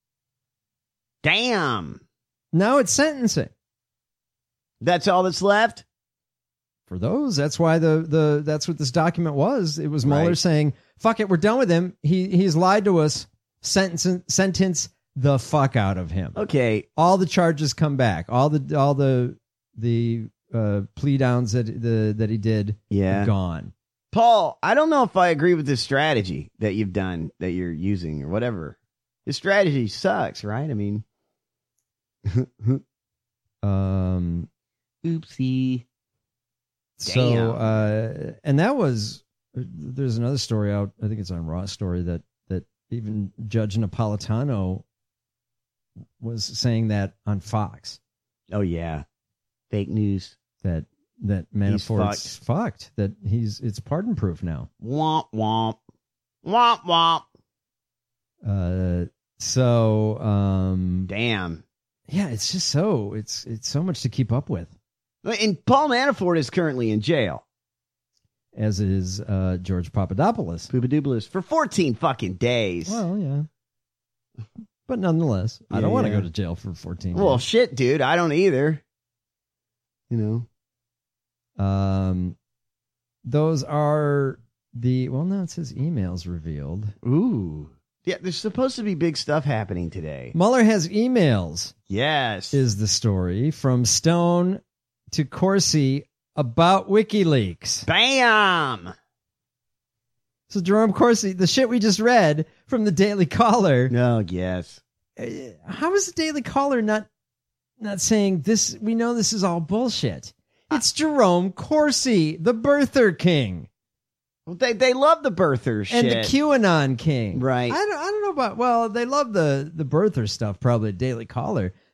Damn. Now it's sentencing. That's all that's left? For those, that's why the, the that's what this document was. It was Mueller Right. saying, fuck it, we're done with him. He He's lied to us. Sentence, sentence the fuck out of him. Okay. All the charges come back. All the all the the uh, plea downs that the that he did Yeah. are gone. Paul, I don't know if I agree with this strategy that you've done, that you're using or whatever. This strategy sucks, right? I mean, Um, oopsie. So, uh, and that was, there's another story out, I think it's on Raw Story, that, that even Judge Napolitano was saying that on Fox. Oh, yeah. Fake news. That, that Manafort's fucked. fucked. That he's, it's pardon proof now. Womp, womp. Womp, womp. Uh, so, um, Damn. yeah, it's just so, it's, it's so much to keep up with. And Paul Manafort is currently in jail. As is, uh, George Papadopoulos. Papadopoulos for fourteen fucking days. Well, yeah. But nonetheless, I Yeah, don't want to yeah. go to jail for fourteen Well, days. shit, dude. I don't either. You know. Um, those are the, well, no, it says emails revealed. Ooh. Yeah, there's supposed to be big stuff happening today. Mueller has emails, Yes. is the story, from Stone to Corsi about WikiLeaks. Bam! So Jerome Corsi, the shit we just read from the Daily Caller. No, yes. uh, How is the Daily Caller not not saying this? We know this is all bullshit. It's Jerome Corsi, the birther king. Well, they they love the birther shit. And the QAnon king. Right. I don't, I don't know about, well, they love the, the birther stuff, probably Daily Caller.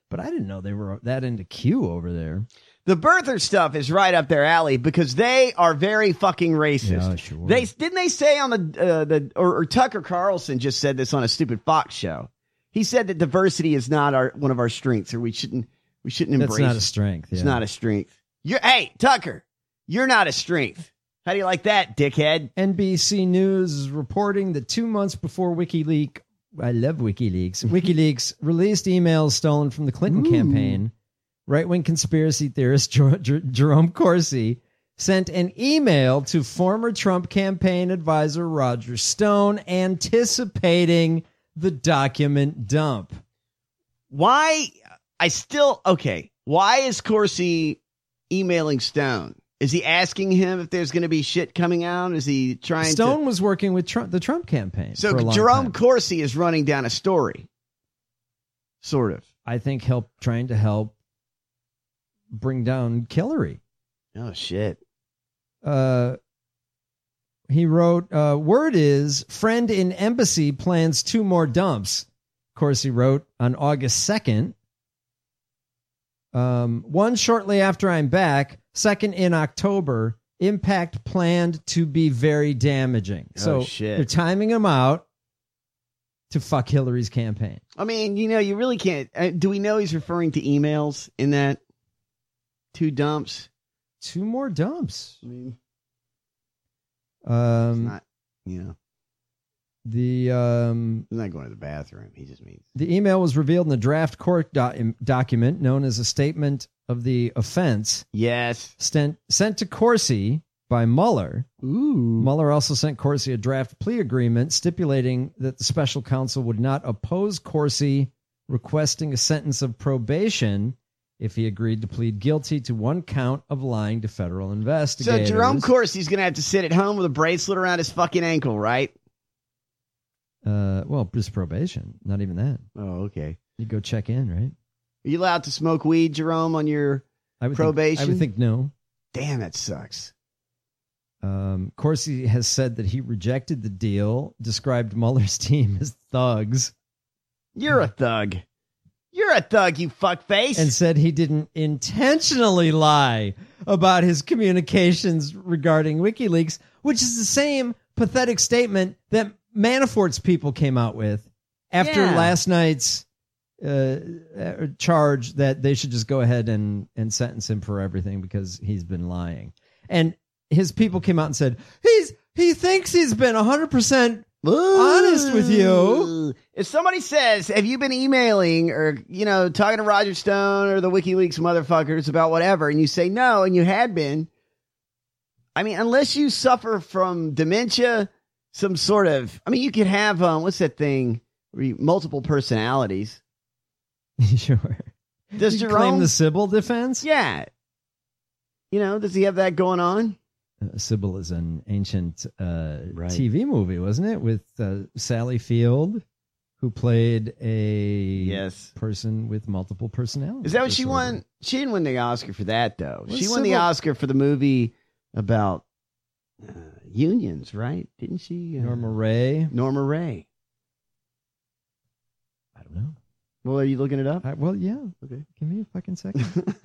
But I didn't know they were that into Q over there. The birther stuff is right up their alley because they are very fucking racist. Yeah, sure. They didn't they say on the uh, the or, or Tucker Carlson just said this on a stupid Fox show. He said that diversity is not our one of our strengths, or we shouldn't we shouldn't embrace. That's not it. a strength. It's yeah. not a strength. You're hey Tucker, you're not a strength. How do you like that, dickhead? N B C News is reporting that two months before WikiLeaks, I love WikiLeaks. WikiLeaks released emails stolen from the Clinton Ooh. campaign. Right-wing conspiracy theorist Jer- Jer- Jerome Corsi sent an email to former Trump campaign advisor Roger Stone anticipating the document dump. Why? I still okay. Why is Corsi emailing Stone? Is he asking him if there's going to be shit coming out? Is he trying Stone to... was working with Trump, the Trump campaign. So for a long Jerome time. Corsi is running down a story. Sort of. I think help trying to help bring down Hillary. Oh, shit. Uh, he wrote, uh, word is friend in embassy plans two more dumps. Corsi wrote on August second. Um, one shortly after I'm back, second in October, impact planned to be very damaging. Oh, so shit. they're timing him out to fuck Hillary's campaign. I mean, you know, you really can't. Uh, do we know he's referring to emails in that? Two dumps? Two more dumps. I mean, um, it's not, you know, the um, he's not going to the bathroom. He just means. The email was revealed in the draft court do- document known as a statement of the offense. Yes. Sent, sent to Corsi by Mueller. Ooh. Mueller also sent Corsi a draft plea agreement stipulating that the special counsel would not oppose Corsi requesting a sentence of probation if he agreed to plead guilty to one count of lying to federal investigators. So Jerome Corsi's going to have to sit at home with a bracelet around his fucking ankle, right? Uh, well, just probation. Not even that. Oh, okay. You go check in, right? Are you allowed to smoke weed, Jerome, on your I would probation? Think, I would think no. Damn, that sucks. Um, Corsi has said that he rejected the deal, described Mueller's team as thugs. You're a thug. You're a thug, you fuckface. And said he didn't intentionally lie about his communications regarding WikiLeaks, which is the same pathetic statement that Manafort's people came out with after Yeah. last night's uh, charge that they should just go ahead and, and sentence him for everything because he's been lying. And his people came out and said, he's he thinks he's been one hundred percent honest with you. If somebody says, have you been emailing or, you know, talking to Roger Stone or the WikiLeaks motherfuckers about whatever, and you say no, and you had been, I mean, unless you suffer from dementia, some sort of, I mean, you could have, um, what's that thing? Where you- Multiple personalities. Sure. Does You Jerome claim the Sybil defense? Yeah. You know, does he have that going on? Uh, Sybil is an ancient uh, Right. T V movie, wasn't it? With uh, Sally Field, who played a Yes. person with multiple personalities. Is that what she disorder. won? She didn't win the Oscar for that, though. Was she won the Sybil- Oscar for the movie about uh, unions, right? Didn't she? Uh, Norma Ray. Norma Ray. I don't know. Well, are you looking it up? I, well, yeah. Okay. Give me a fucking second.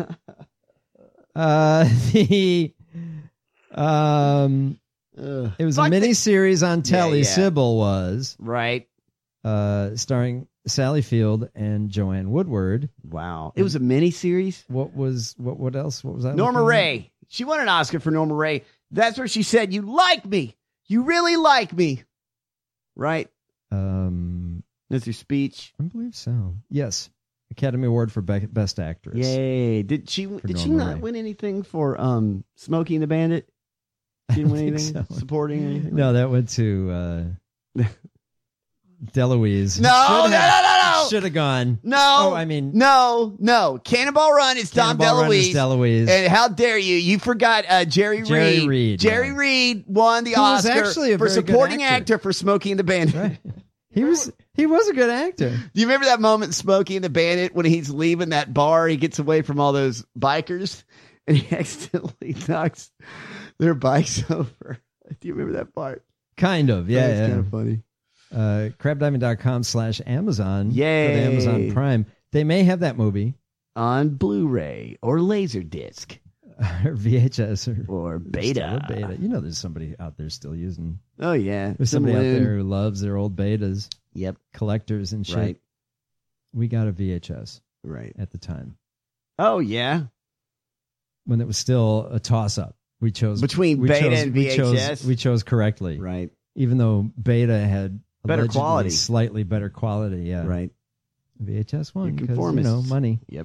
uh, the um, Ugh. it was a Fuck the- mini series on telly. yeah. Sybil was Right. uh, starring Sally Field and Joanne Woodward. Wow. It was a mini series. What was what? What else? What was that? Norma looking at? Ray. She won an Oscar for Norma Ray. That's where she said, "You like me. You really like me." Right. Um, That's her speech. I believe so. Yes, Academy Award for Be- Best Actress. Yay! Did she? Did she Norma not Ray. win anything for um Smokey and the Bandit? She didn't I win think anything so. supporting anything. No, that went to uh, Deloise. No, no, no, no, no. Should have gone. No. Oh, I mean, no, no. Cannonball Run is Tom Cannonball Run is DeLuise. DeLuise. And how dare you? You forgot uh, Jerry, Jerry Reed. Reed, Jerry yeah. Reed won the Who was Oscar actually a for very good supporting actor. actor for Smokey and the Bandit. Right. He was he was a good actor. Do you remember that moment in Smokey and the Bandit when he's leaving that bar? He gets away from all those bikers and he accidentally knocks their bikes over. Do you remember that part? Kind of, yeah. That's yeah. kind of funny. Uh, crab diamond dot com slash Amazon. Yay. For the Amazon Prime. They may have that movie on Blu-ray or Laserdisc or V H S or, or Beta. Still a beta. You know, there's somebody out there still using. Oh yeah, there's Some somebody loon. out there who loves their old betas. Yep, collectors and shit. Right. We got a V H S right at the time. Oh yeah, when it was still a toss-up. We chose between we Beta chose, and V H S. We chose, we chose correctly, right? Even though Beta had better allegedly quality, slightly better quality. Yeah, right. V H S won because you know money. Yep.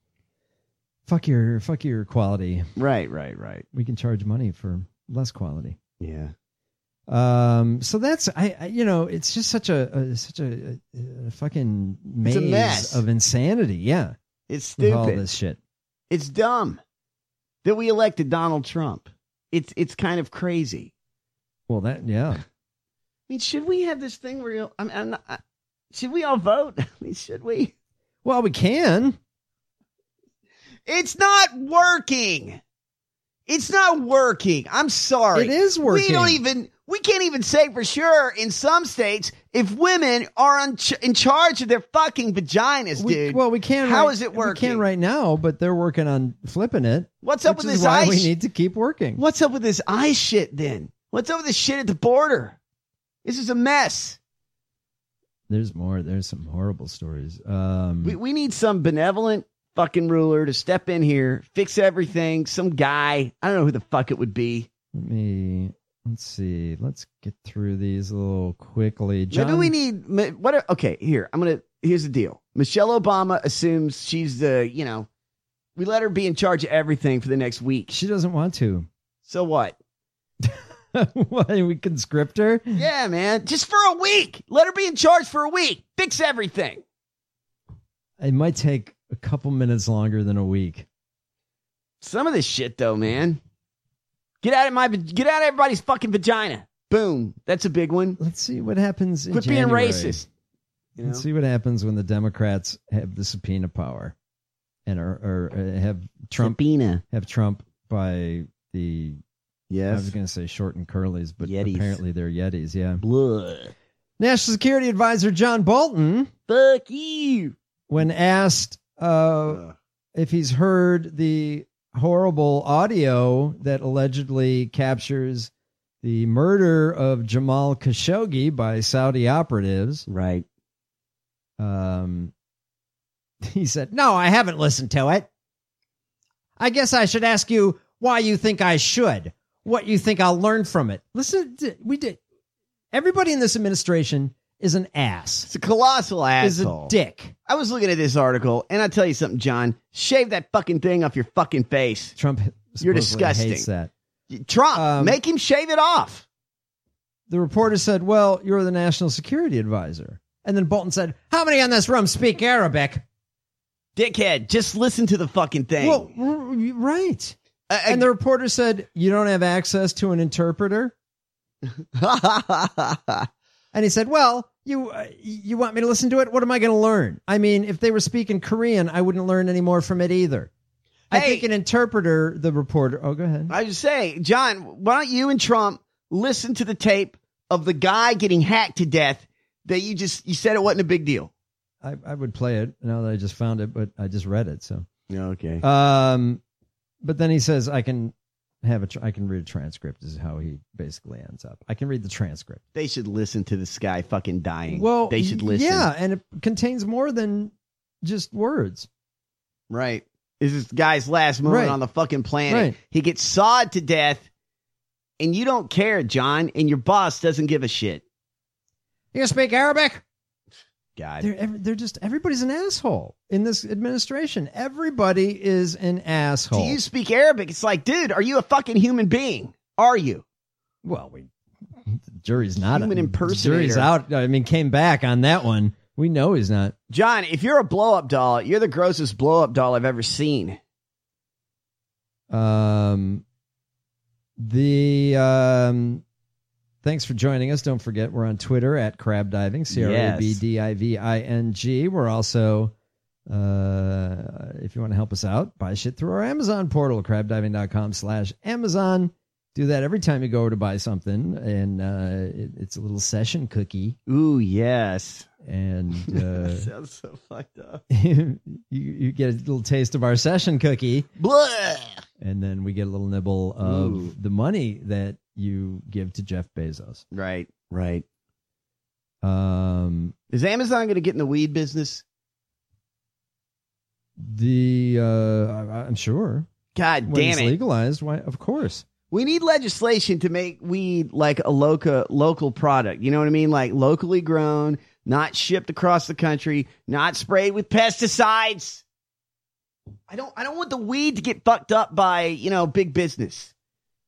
Fuck your fuck your quality. Right, right, right. We can charge money for less quality. Yeah. Um. So that's I. I you know, it's just such a, a such a, a, a fucking maze It's a mess. of insanity. Yeah. It's stupid. With all this shit. It's dumb that we elected Donald Trump. It's it's kind of crazy. Well, that yeah. I mean, should we have this thing where I mean, I'm not, I, should we all vote? I mean, should we? Well, we can. It's not working. It's not working. I'm sorry. It is working. We don't even. We can't even say for sure in some states if women are on ch- in charge of their fucking vaginas, we, dude. Well, we can. How right, is it working? We can right now, but they're working on flipping it. What's up which with is this why ice? we need to keep working. What's up with this ice shit then? What's up with this shit at the border? This is a mess. There's more. There's some horrible stories. Um, we we need some benevolent fucking ruler to step in here, fix everything. Some guy. I don't know who the fuck it would be. Let me. Let's see. Let's get through these a little quickly. John, Maybe we need what? Are, okay, here I'm gonna. Here's the deal. Michelle Obama assumes she's the. You know, we let her be in charge of everything for the next week. She doesn't want to. So what? What? We can script her? Yeah, man. Just for a week. Let her be in charge for a week. Fix everything. It might take a couple minutes longer than a week. Some of this shit, though, man. Get out of my. Get out of everybody's fucking vagina. Boom. That's a big one. Let's see what happens in Quit January. being racist. You know? Let's see what happens when the Democrats have the subpoena power, and or, or uh, have Trump subpoena have Trump by the. Yes. I was going to say short and curlies, but Yetis. apparently they're Yetis. Yeah. Blah. National Security Advisor John Bolton. Fuck you. When asked uh, uh. if he's heard the horrible audio that allegedly captures the murder of Jamal Khashoggi by Saudi operatives. Right. Um, he said, no, I haven't listened to it. I guess I should ask you why you think I should. What you think I'll learn from it. Listen, we did. Everybody in this administration is an ass. It's a colossal asshole. Is a dick. I was looking at this article, and I'll tell you something, John. Shave that fucking thing off your fucking face. Trump, you're disgusting. Hates that. Trump, um, make him shave it off. The reporter said, "Well, you're the national security advisor," and then Bolton said, "How many in this room speak Arabic?" Dickhead, just listen to the fucking thing. Well, right. Uh, and the reporter said, "You don't have access to an interpreter?" And he said, "Well, you uh, you want me to listen to it? What am I going to learn? I mean, if they were speaking Korean, I wouldn't learn any more from it either." Hey, I think an interpreter, the reporter. Oh, go ahead. I just say, John, why don't you and Trump listen to the tape of the guy getting hacked to death that you just you said it wasn't a big deal? I, I would play it now that I just found it, but I just read it. So okay. Um. But then he says, I can have a, tr- I can read a transcript. This is how he basically ends up. I can read the transcript. They should listen to this guy fucking dying. Well, they should listen. Yeah, and it contains more than just words. Right. This is this guy's last moment right. on the fucking planet. Right. He gets sawed to death, and you don't care, John, and your boss doesn't give a shit. You speak Arabic? God. They're, they're just, everybody's an asshole in this administration. Everybody is an asshole. Do you speak Arabic? It's like, dude, are you a fucking human being? Are you? Well, we, the jury's not. Human a, impersonator. The jury's out. I mean, came back on that one. We know he's not. John, if you're a blow-up doll, you're the grossest blow-up doll I've ever seen. Um, the, um, Thanks for joining us. Don't forget, we're on Twitter at Crab Diving, C R A B D I V I N G. We're also, uh, if you want to help us out, buy shit through our Amazon portal, crabdiving.com slash Amazon. Do that every time you go over to buy something, and uh, it, it's a little session cookie. Ooh, yes. and uh, sounds so fucked up. you, you get a little taste of our session cookie. Blah! And then we get a little nibble of Ooh. the money that you give to Jeff Bezos. Right, right. Um, Is Amazon going to get in the weed business? The uh, I, I'm sure. God when damn it's it! legalized, why? Of course. We need legislation to make weed like a local local product. You know what I mean? Like locally grown, not shipped across the country, not sprayed with pesticides. I don't I don't want the weed to get fucked up by, you know, big business.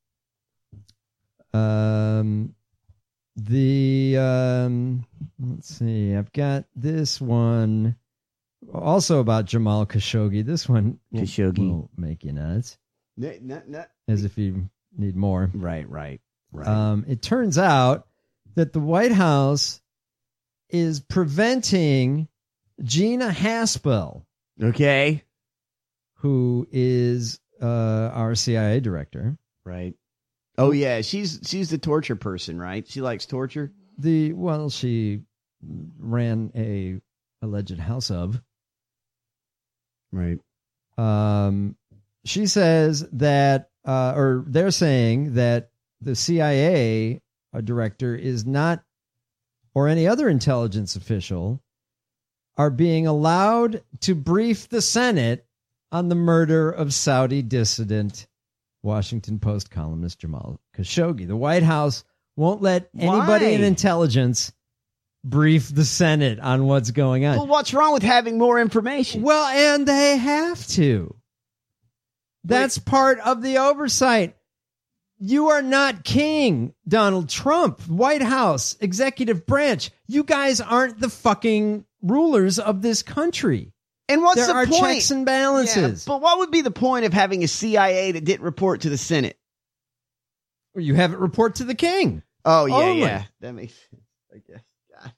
Um, the um, let's see. I've got this one also about Jamal Khashoggi. This one will, Khashoggi. will make you nuts, No, no, no. as if you need more. Right, right, right. Um, it turns out that the White House is preventing Gina Haspel, Okay. who is uh, our C I A director. Right. Oh yeah, she's she's the torture person, right? She likes torture. The well, she ran a alleged house of. Right. Um, she says that, uh, or they're saying that the C I A director is not, or any other intelligence official, are being allowed to brief the Senate on the murder of Saudi dissident Washington Post columnist Jamal Khashoggi. The White House won't let anybody Why? in intelligence brief the Senate on what's going on. Well, what's wrong with having more information? Well, and they have to. That's part of the oversight. You are not king, Donald Trump, White House, executive branch. You guys aren't the fucking rulers of this country. And what's there the are point? checks and balances. Yeah, but what would be the point of having a C I A that didn't report to the Senate? You have it report to the king. Oh, yeah, Only. yeah. That makes sense, I guess. God.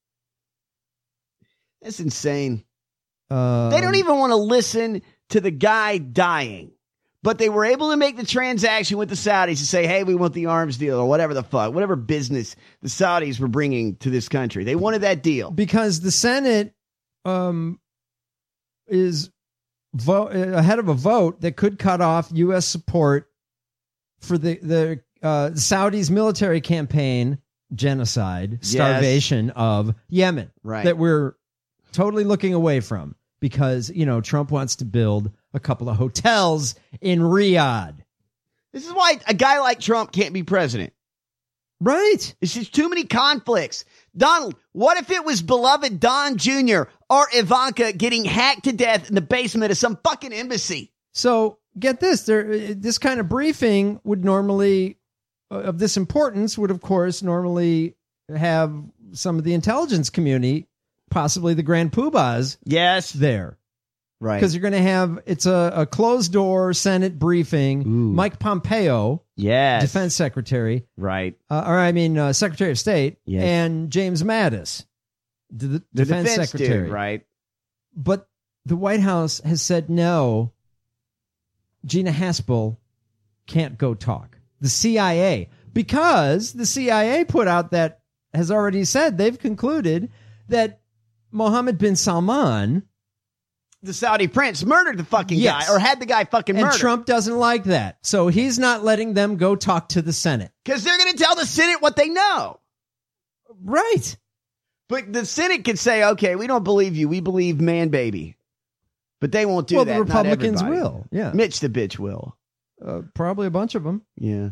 That's insane. Um, They don't even want to listen to the guy dying. But they were able to make the transaction with the Saudis to say, hey, we want the arms deal or whatever the fuck, whatever business the Saudis were bringing to this country. They wanted that deal. Because the Senate um, is vo- ahead of a vote that could cut off U S support for the, the uh, Saudis' military campaign, genocide, Yes. starvation of Yemen. Right. That we're totally looking away from because, you know, Trump wants to build a couple of hotels in Riyadh. This is why a guy like Trump can't be president. Right. It's just too many conflicts. Donald, what if it was beloved Don Junior or Ivanka getting hacked to death in the basement of some fucking embassy? So get this, there, this kind of briefing would normally, uh, of this importance, would of course normally have some of the intelligence community, possibly the Grand Poobahs, yes, there. Right. Because you're going to have, it's a, a closed door Senate briefing. Ooh. Mike Pompeo, yes, defense secretary, right, uh, or I mean, uh, Secretary of State, Yes. and James Mattis, the, the the defense, defense secretary. dude, right? But the White House has said no. Gina Haspel can't go talk. The C I A, because the C I A put out that, has already said they've concluded that Mohammed bin Salman, The Saudi prince, murdered the fucking Yes. guy or had the guy fucking and murdered. Trump doesn't like that. So he's not letting them go talk to the Senate. Because they're going to tell the Senate what they know. Right. But the Senate could say, okay, we don't believe you. We believe man baby. But they won't do Well, that. the Not Republicans everybody. will. Yeah. Mitch the bitch will. Uh, probably a bunch of them. Yeah.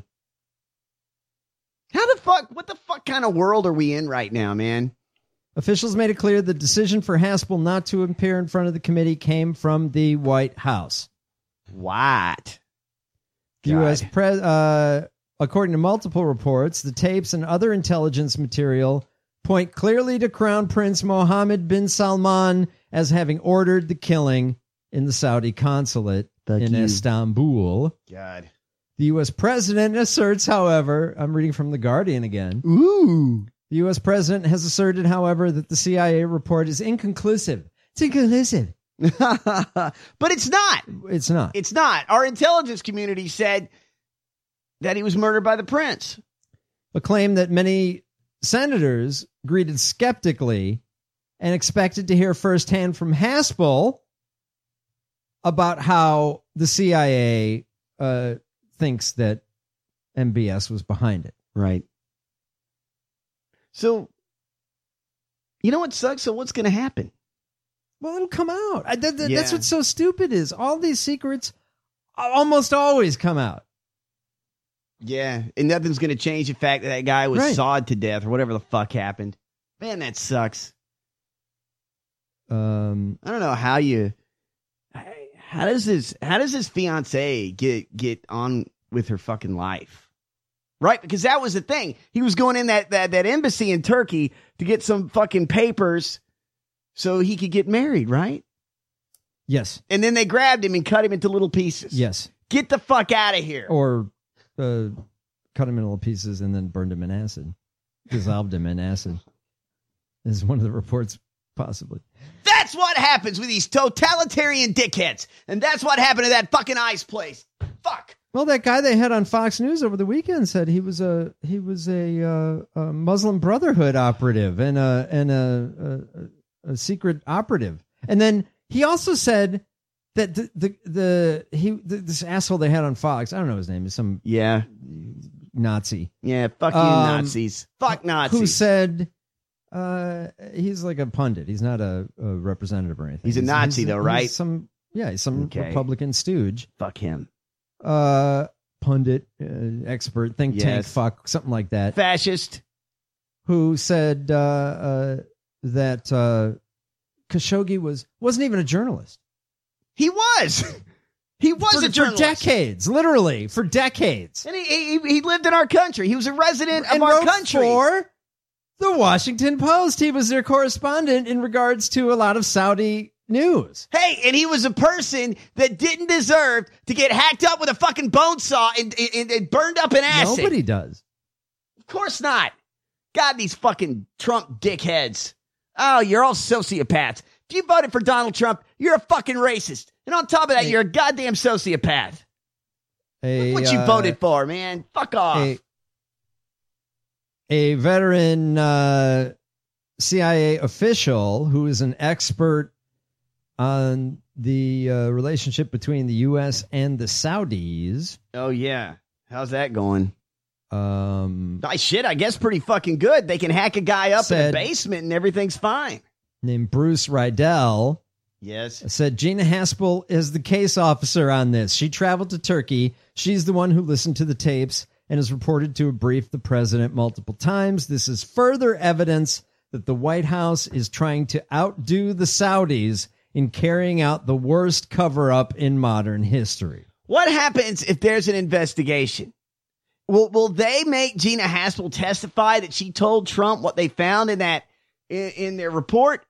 How the fuck, what the fuck kind of world are we in right now, man? Officials made it clear the decision for Haspel not to appear in front of the committee came from the White House. What? The U S Pres, uh, according to multiple reports, the tapes and other intelligence material point clearly to Crown Prince Mohammed bin Salman as having ordered the killing in the Saudi consulate Fuck in you. Istanbul. God. The U S president asserts, however, I'm reading from The Guardian again. Ooh. The U S president has asserted, however, that the C I A report is inconclusive. It's inconclusive. But it's not. It's not. It's not. Our intelligence community said that he was murdered by the prince. A claim that many senators greeted skeptically and expected to hear firsthand from Haspel about how the C I A uh, thinks that M B S was behind it. Right. So, you know what sucks? So what's going to happen? Well, it'll come out. I, that, that, Yeah. That's what's so stupid is all these secrets almost always come out. Yeah, and nothing's going to change the fact that that guy was Right. sawed to death or whatever the fuck happened. Man, that sucks. Um, I don't know how you. How does this? How does his fiance get get on with her fucking life? Right, because that was the thing. He was going in that that that embassy in Turkey to get some fucking papers so he could get married. Right. Yes. And then they grabbed him and cut him into little pieces. Yes. Get the fuck out of here. Or uh, cut him into little pieces and then burned him in acid. Dissolved him in acid. Is one of the reports, possibly. That's what happens with these totalitarian dickheads. And that's what happened to that fucking ice place. Fuck. Well, that guy they had on Fox News over the weekend said he was a he was a, uh, a Muslim Brotherhood operative and a and a, a, a secret operative. And then he also said that the the, the he the, this asshole they had on Fox, I don't know his name, is some yeah Nazi. Yeah, fuck you, Um, Nazis. Fuck Nazis. Who said uh, he's like a pundit. He's not a, a representative or anything. He's a Nazi, though, right? He's some yeah, he's some Okay. Republican stooge. Fuck him. Uh, pundit, uh, expert, think tank, Yes. fuck, something like that. Fascist. Who said uh, uh, that uh, Khashoggi was wasn't even a journalist. He was. He was for, a journalist. for decades, literally for decades. And he, he he lived in our country. He was a resident of And our wrote country. for the Washington Post. He was their correspondent in regards to a lot of Saudi news. Hey, and he was a person that didn't deserve to get hacked up with a fucking bone saw and, and, and burned up in acid. Nobody does. Of course not. God, these fucking Trump dickheads. Oh, you're all sociopaths. If you voted for Donald Trump, you're a fucking racist. And on top of that, Hey. you're a goddamn sociopath. A, Look what you uh, voted for, man. Fuck off. A, a veteran uh, C I A official who is an expert on the uh, relationship between the U S and the Saudis. Oh, yeah. How's that going? Um, I shit, I guess pretty fucking good. They can hack a guy up Said- in a basement and everything's fine. named Bruce Rydell Yes. said Gina Haspel is the case officer on this. She traveled to Turkey. She's the one who listened to the tapes and has reported to have briefed the president multiple times. This is further evidence that the White House is trying to outdo the Saudis in carrying out the worst cover-up in modern history. What happens if there's an investigation? Will will they make Gina Haspel testify that she told Trump what they found in that in, in their report?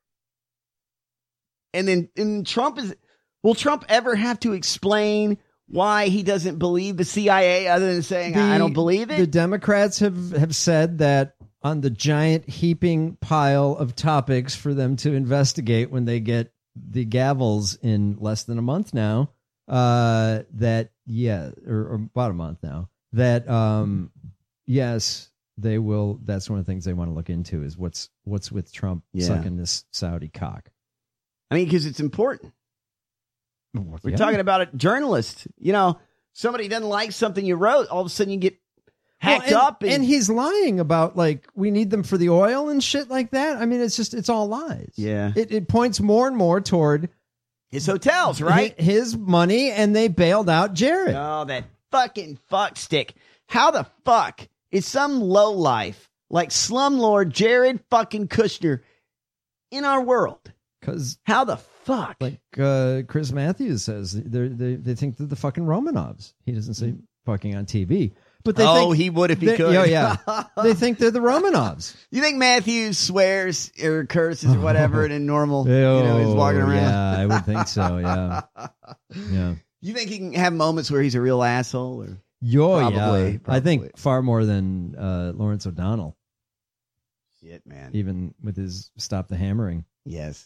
And then and Trump is will Trump ever have to explain why he doesn't believe the C I A other than saying I don't believe it? The Democrats have, have said that on the giant heaping pile of topics for them to investigate when they get the gavels in less than a month now, uh, that, yeah, or, or about a month now, that, um, yes, they will. That's one of the things they want to look into is what's, what's with Trump Yeah. sucking this Saudi cock. I mean, because it's important. We're Yeah. talking about a journalist. You know, somebody doesn't like something you wrote, all of a sudden you get hacked Well, and, up. And, and he's lying about like we need them for the oil and shit like that. I mean, it's just it's all lies. Yeah. It it points more and more toward his hotels, right? hi- His money, and they bailed out Jared. Oh, that fucking fuck stick. How the fuck is some lowlife like slumlord Jared fucking Kushner in our world? Because how the fuck? Like uh, Chris Matthews says, they they they think they're the fucking Romanovs. He doesn't say fucking on T V, but they Oh, think he would if he they- could. Oh yeah, they think they're the Romanovs. You think Matthews swears or curses or whatever in a normal, you know, he's walking around? Yeah, I would think so. Yeah, yeah. You think he can have moments where he's a real asshole? Or Yo, probably, yeah. I probably. think far more than uh, Lawrence O'Donnell. Shit, man. Even with his stop the hammering. Yes.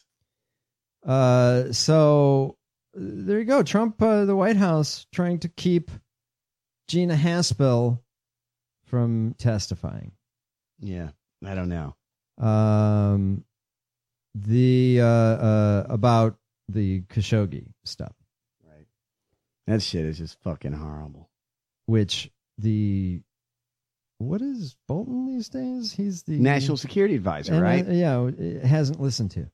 Uh, so uh, there you go. Trump, uh, the White House, trying to keep Gina Haspel from testifying. Yeah, I don't know. Um, the uh, uh, about the Khashoggi stuff. Right. That shit is just fucking horrible. Which the what is Bolton these days? He's the National Security Advisor, and, right? Uh, yeah, it hasn't listened to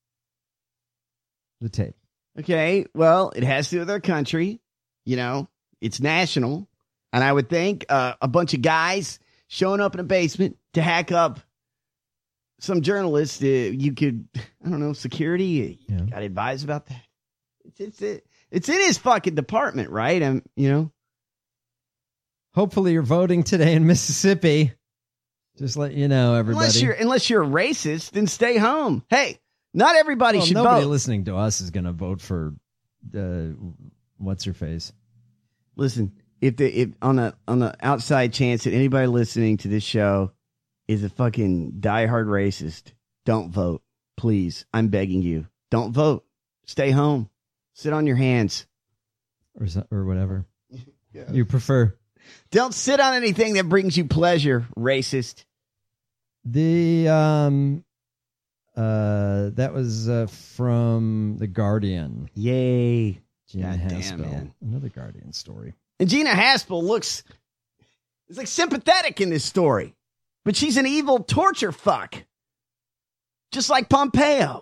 the tape. Okay, well, it has to do with our country. You know, it's national. And I would think uh, a bunch of guys showing up in a basement to hack up some journalists, uh, you could, I don't know, security, you yeah. got to advise about that. It's, it's, it, it's in his fucking department, right? And, you know. Hopefully you're voting today in Mississippi. Just let you know, everybody. Unless you're, unless you're a racist, then stay home. Hey, not everybody well, should nobody vote. Listening to us is going to vote for, uh, what's her face? Listen, if the if on the on the outside chance that anybody listening to this show is a fucking diehard racist, don't vote. Please, I'm begging you. Don't vote. Stay home. Sit on your hands. Or or whatever. Yeah. You prefer. Don't sit on anything that brings you pleasure, racist. The um uh that was uh, from The Guardian. Yay. Gina God Haspel. Damn, man. Another Guardian story. And Gina Haspel looks is like sympathetic in this story. But she's an evil torture fuck. Just like Pompeo.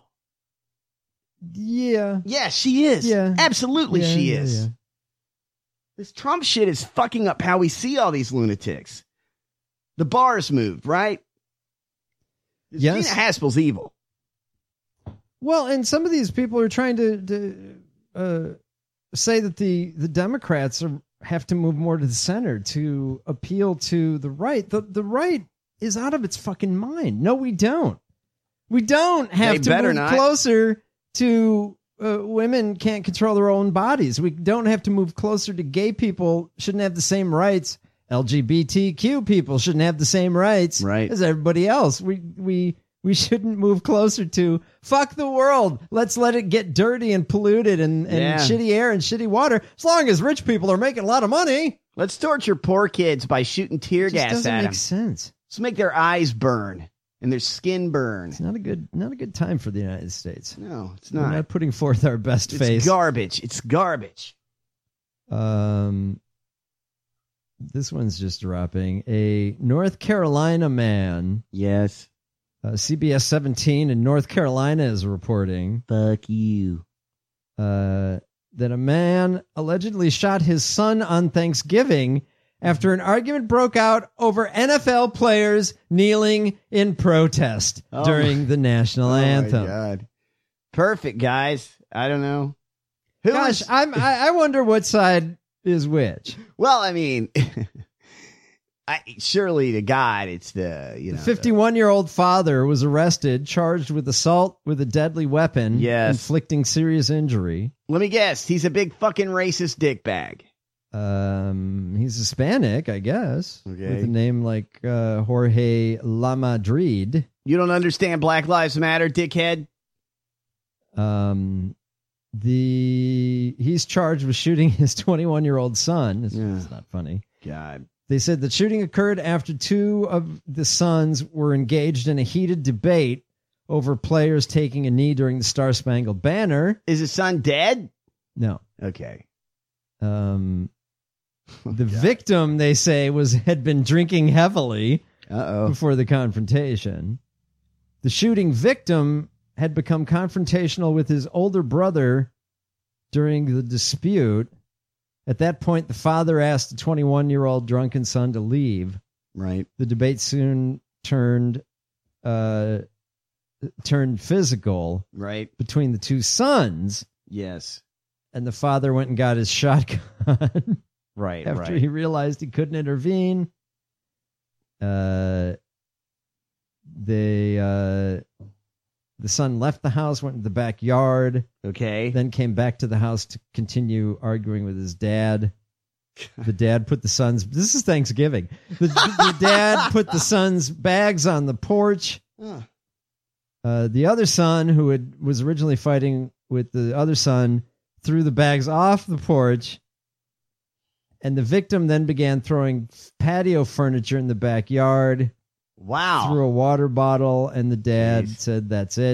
Yeah. Yeah, she is. Yeah. Absolutely yeah, she yeah, is. Yeah. This Trump shit is fucking up how we see all these lunatics. The bar's moved, right? This Yes. Gina Haspel's evil. Well, and some of these people are trying to, to uh, say that the, the Democrats are, have to move more to the center to appeal to the right. The the right is out of its fucking mind. No, we don't. We don't have They to better move not. closer to uh, women can't control their own bodies. We don't have to move closer to gay people shouldn't have the same rights. L G B T Q people shouldn't have the same rights right. as everybody else. We we we shouldn't move closer to fuck the world. Let's let it get dirty and polluted and, and Yeah. shitty air and shitty water. As long as rich people are making a lot of money. Let's torture poor kids by shooting tear It just gas doesn't at make them. sense. Let's make their eyes burn and their skin burn. It's not a good not a good time for the United States. No, it's We're not. not putting forth our best It's face. garbage. It's garbage. Um, this one's just dropping. A North Carolina man. Yes. Uh, C B S seventeen in North Carolina is reporting. Fuck you. Uh, that a man allegedly shot his son on Thanksgiving after an argument broke out over N F L players kneeling in protest Oh during my- the national Oh anthem. my God. Perfect, guys. I don't know. Who Gosh, is- I'm, I, I wonder what side is which. Well, I mean, I, surely to God, it's the, you know. The fifty-one-year-old father was arrested, charged with assault with a deadly weapon, Yes. inflicting serious injury. Let me guess. He's a big fucking racist dickbag. Um, he's Hispanic, I guess, Okay. with a name like uh, Jorge Lamadrid. You don't understand Black Lives Matter, dickhead? Um, the he's charged with shooting his twenty-one-year-old son. It's, Yeah. it's not funny. God. They said the shooting occurred after two of the sons were engaged in a heated debate over players taking a knee during the Star Spangled Banner. Is his son dead? No. Okay. Um, the victim, they say, was had been drinking heavily Uh-oh. before the confrontation. The shooting victim had become confrontational with his older brother during the dispute. At that point, the father asked the twenty-one-year-old drunken son to leave. Right. The debate soon turned uh, turned physical Right. between the two sons, Yes. and the father went and got his shotgun Right. after right. he realized he couldn't intervene. Uh, they uh, the son left the house, went to the backyard, Okay. then came back to the house to continue arguing with his dad. The dad put the son's. This is Thanksgiving. The, the dad put the son's bags on the porch. Huh. Uh, the other son, who had, was originally fighting with the other son, threw the bags off the porch. And the victim then began throwing patio furniture in the backyard. Wow. Threw a water bottle, and the dad Jeez. said, "That's it.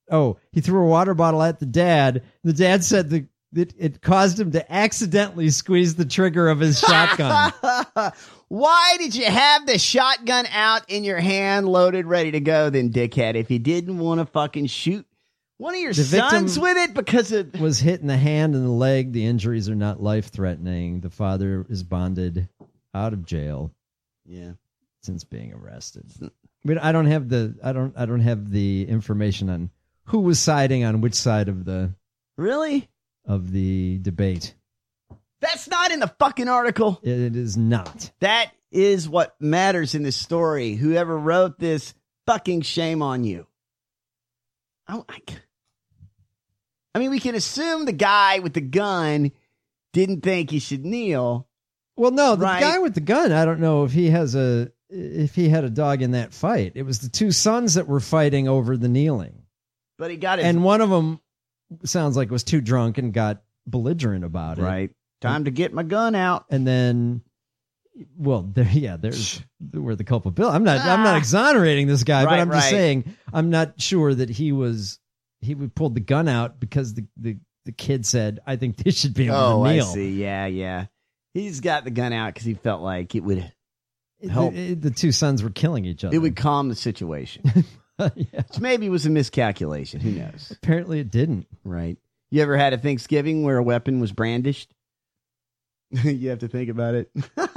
oh, he threw a water bottle at the dad. The dad said the it, it caused him to accidentally squeeze the trigger of his shotgun. Why did you have the shotgun out in your hand, loaded, ready to go, then, dickhead, if you didn't want to fucking shoot one of your The sons victim with it? Because it was hit in the hand and the leg. The injuries are not life-threatening. The father is bonded out of jail. Yeah. Since being arrested. But I don't have the I don't I don't have the information on who was siding on which side of the Really? of the debate. That's not in the fucking article. It is not. That is what matters in this story. Whoever wrote this, fucking shame on you. I, I, I mean, we can assume the guy with the gun didn't think he should kneel. Well, no, the right? guy with the gun, I don't know if he has a if he had a dog in that fight. It was the two sons that were fighting over the kneeling. But he got it. And one of them sounds like was too drunk and got belligerent about it. Right. Time to get my gun out. And then, well, there, yeah, there's where the culpability. I'm not, I'm not exonerating this guy, Right, but I'm just right. saying I'm not sure that he was, he would pulled the gun out because the, the, the kid said, I think they should be able Oh, to I kneel. see. Yeah, yeah. He's got the gun out because he felt like it would It- help. it- the two sons were killing each other. It would calm the situation. yeah. Which maybe was a miscalculation. Who knows? Apparently it didn't. Right. You ever had a Thanksgiving where a weapon was brandished? You have to think about it. What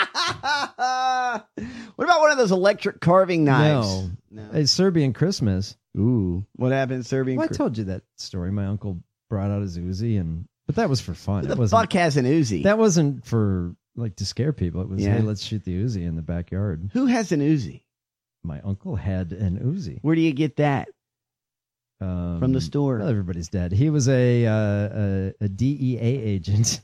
about one of those electric carving knives? No. A Serbian Christmas. Ooh. What happened in Serbian Well, I Chris- told you that story. My uncle brought out his Uzi, and but that was for fun. Who It the wasn't, fuck has an Uzi? That wasn't for like to scare people. It was, Yeah. hey, let's shoot the Uzi in the backyard. Who has an Uzi? My uncle had an Uzi. Where do you get that? Um, From the store. Well, everybody's dead. He was a uh, a, a D E A agent.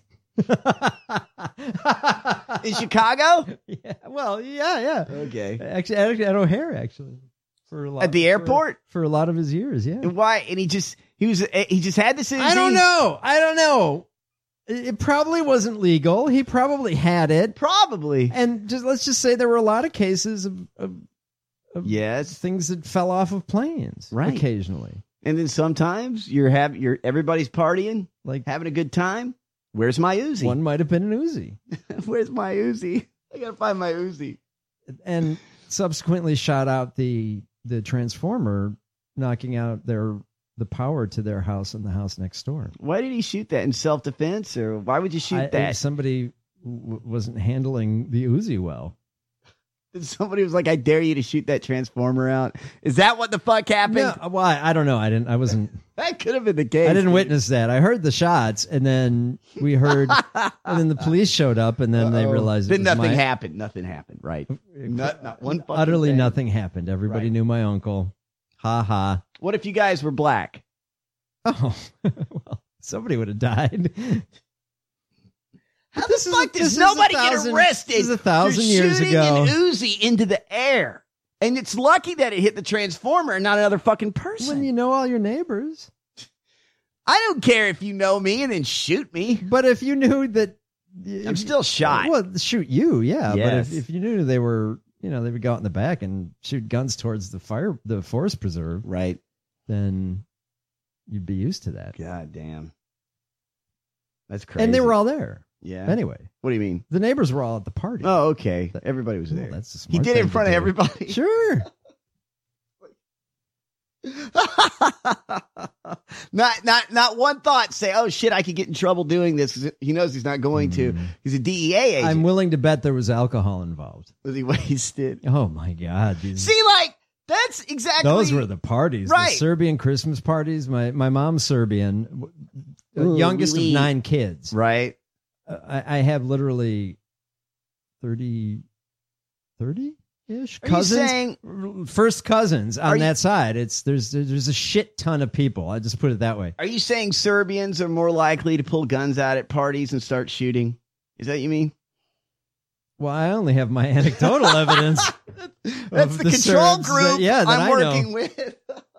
In Chicago? Yeah. Well, yeah, yeah. Okay. Actually, at, at O'Hare, actually, for a lot, At the airport? for, for a lot of his years. Yeah. And why? And he just he was he just had this Uzi? I don't know. I don't know. It it probably wasn't legal. He probably had it. Probably. And just let's just say there were a lot of cases of, of, of Yes. things that fell off of planes, Right. occasionally. And then sometimes you're have you're everybody's partying, Like having a good time. Where's my Uzi? one might have been an Uzi, Where's my Uzi? I gotta find my Uzi. and subsequently shot out the the transformer, knocking out their the power to their house and the house next door. Why did he shoot that in self defense, or why would you shoot I- that? Somebody w- wasn't handling the Uzi well. Somebody was like, "I dare you to shoot that transformer out." Is that what the fuck happened? No, well, I, I don't know. I didn't. I wasn't. That could have been the case. I didn't witness that. I heard the shots, and then we heard, and then the police showed up, and then they Uh-oh. realized it Then was nothing my- happened. Nothing happened. Right. Not, not one. fucking Utterly thing. nothing happened. Everybody Right. knew my uncle. Ha ha. What if you guys were black? Oh, well, somebody would have died. How This the is fuck a- this does is nobody a thousand- get arrested? this is a thousand for years shooting ago. an Uzi into the air, and it's lucky that it hit the transformer and not another fucking person. When you know all your neighbors. I don't care if you know me and then shoot me. But if you knew that... I'm still shot. Well, shoot you, yeah. But Yes. if, if you knew they were, you know, they would go out in the back and shoot guns towards the fire, the forest preserve, Right. then you'd be used to that. God damn. That's crazy. And they were all there. Yeah. Anyway, What do you mean? the neighbors were all at the party. Oh, okay. Everybody was Well, there. that's a smart He did it thing in to front of do. everybody. Sure. not not not one thought say, oh shit, I could get in trouble doing this. He knows he's not going to. He's a D E A agent. I'm willing to bet there was alcohol involved. Was he wasted? Oh my God. These, See, like that's exactly those were the parties. Right. The Serbian Christmas parties. My, my mom's Serbian, w- Ooh, youngest wee. of nine kids. right. Uh, I, I have literally thirty, thirty ish Are you cousins. saying- First cousins on Are you- that side. It's there's there's a shit ton of people. I just put it that way. Are you saying Serbians are more likely to pull guns out at parties and start shooting? Is that what you mean? Well, I only have my anecdotal evidence. That's of the, control Serbs group that- yeah, that I'm I working know. with.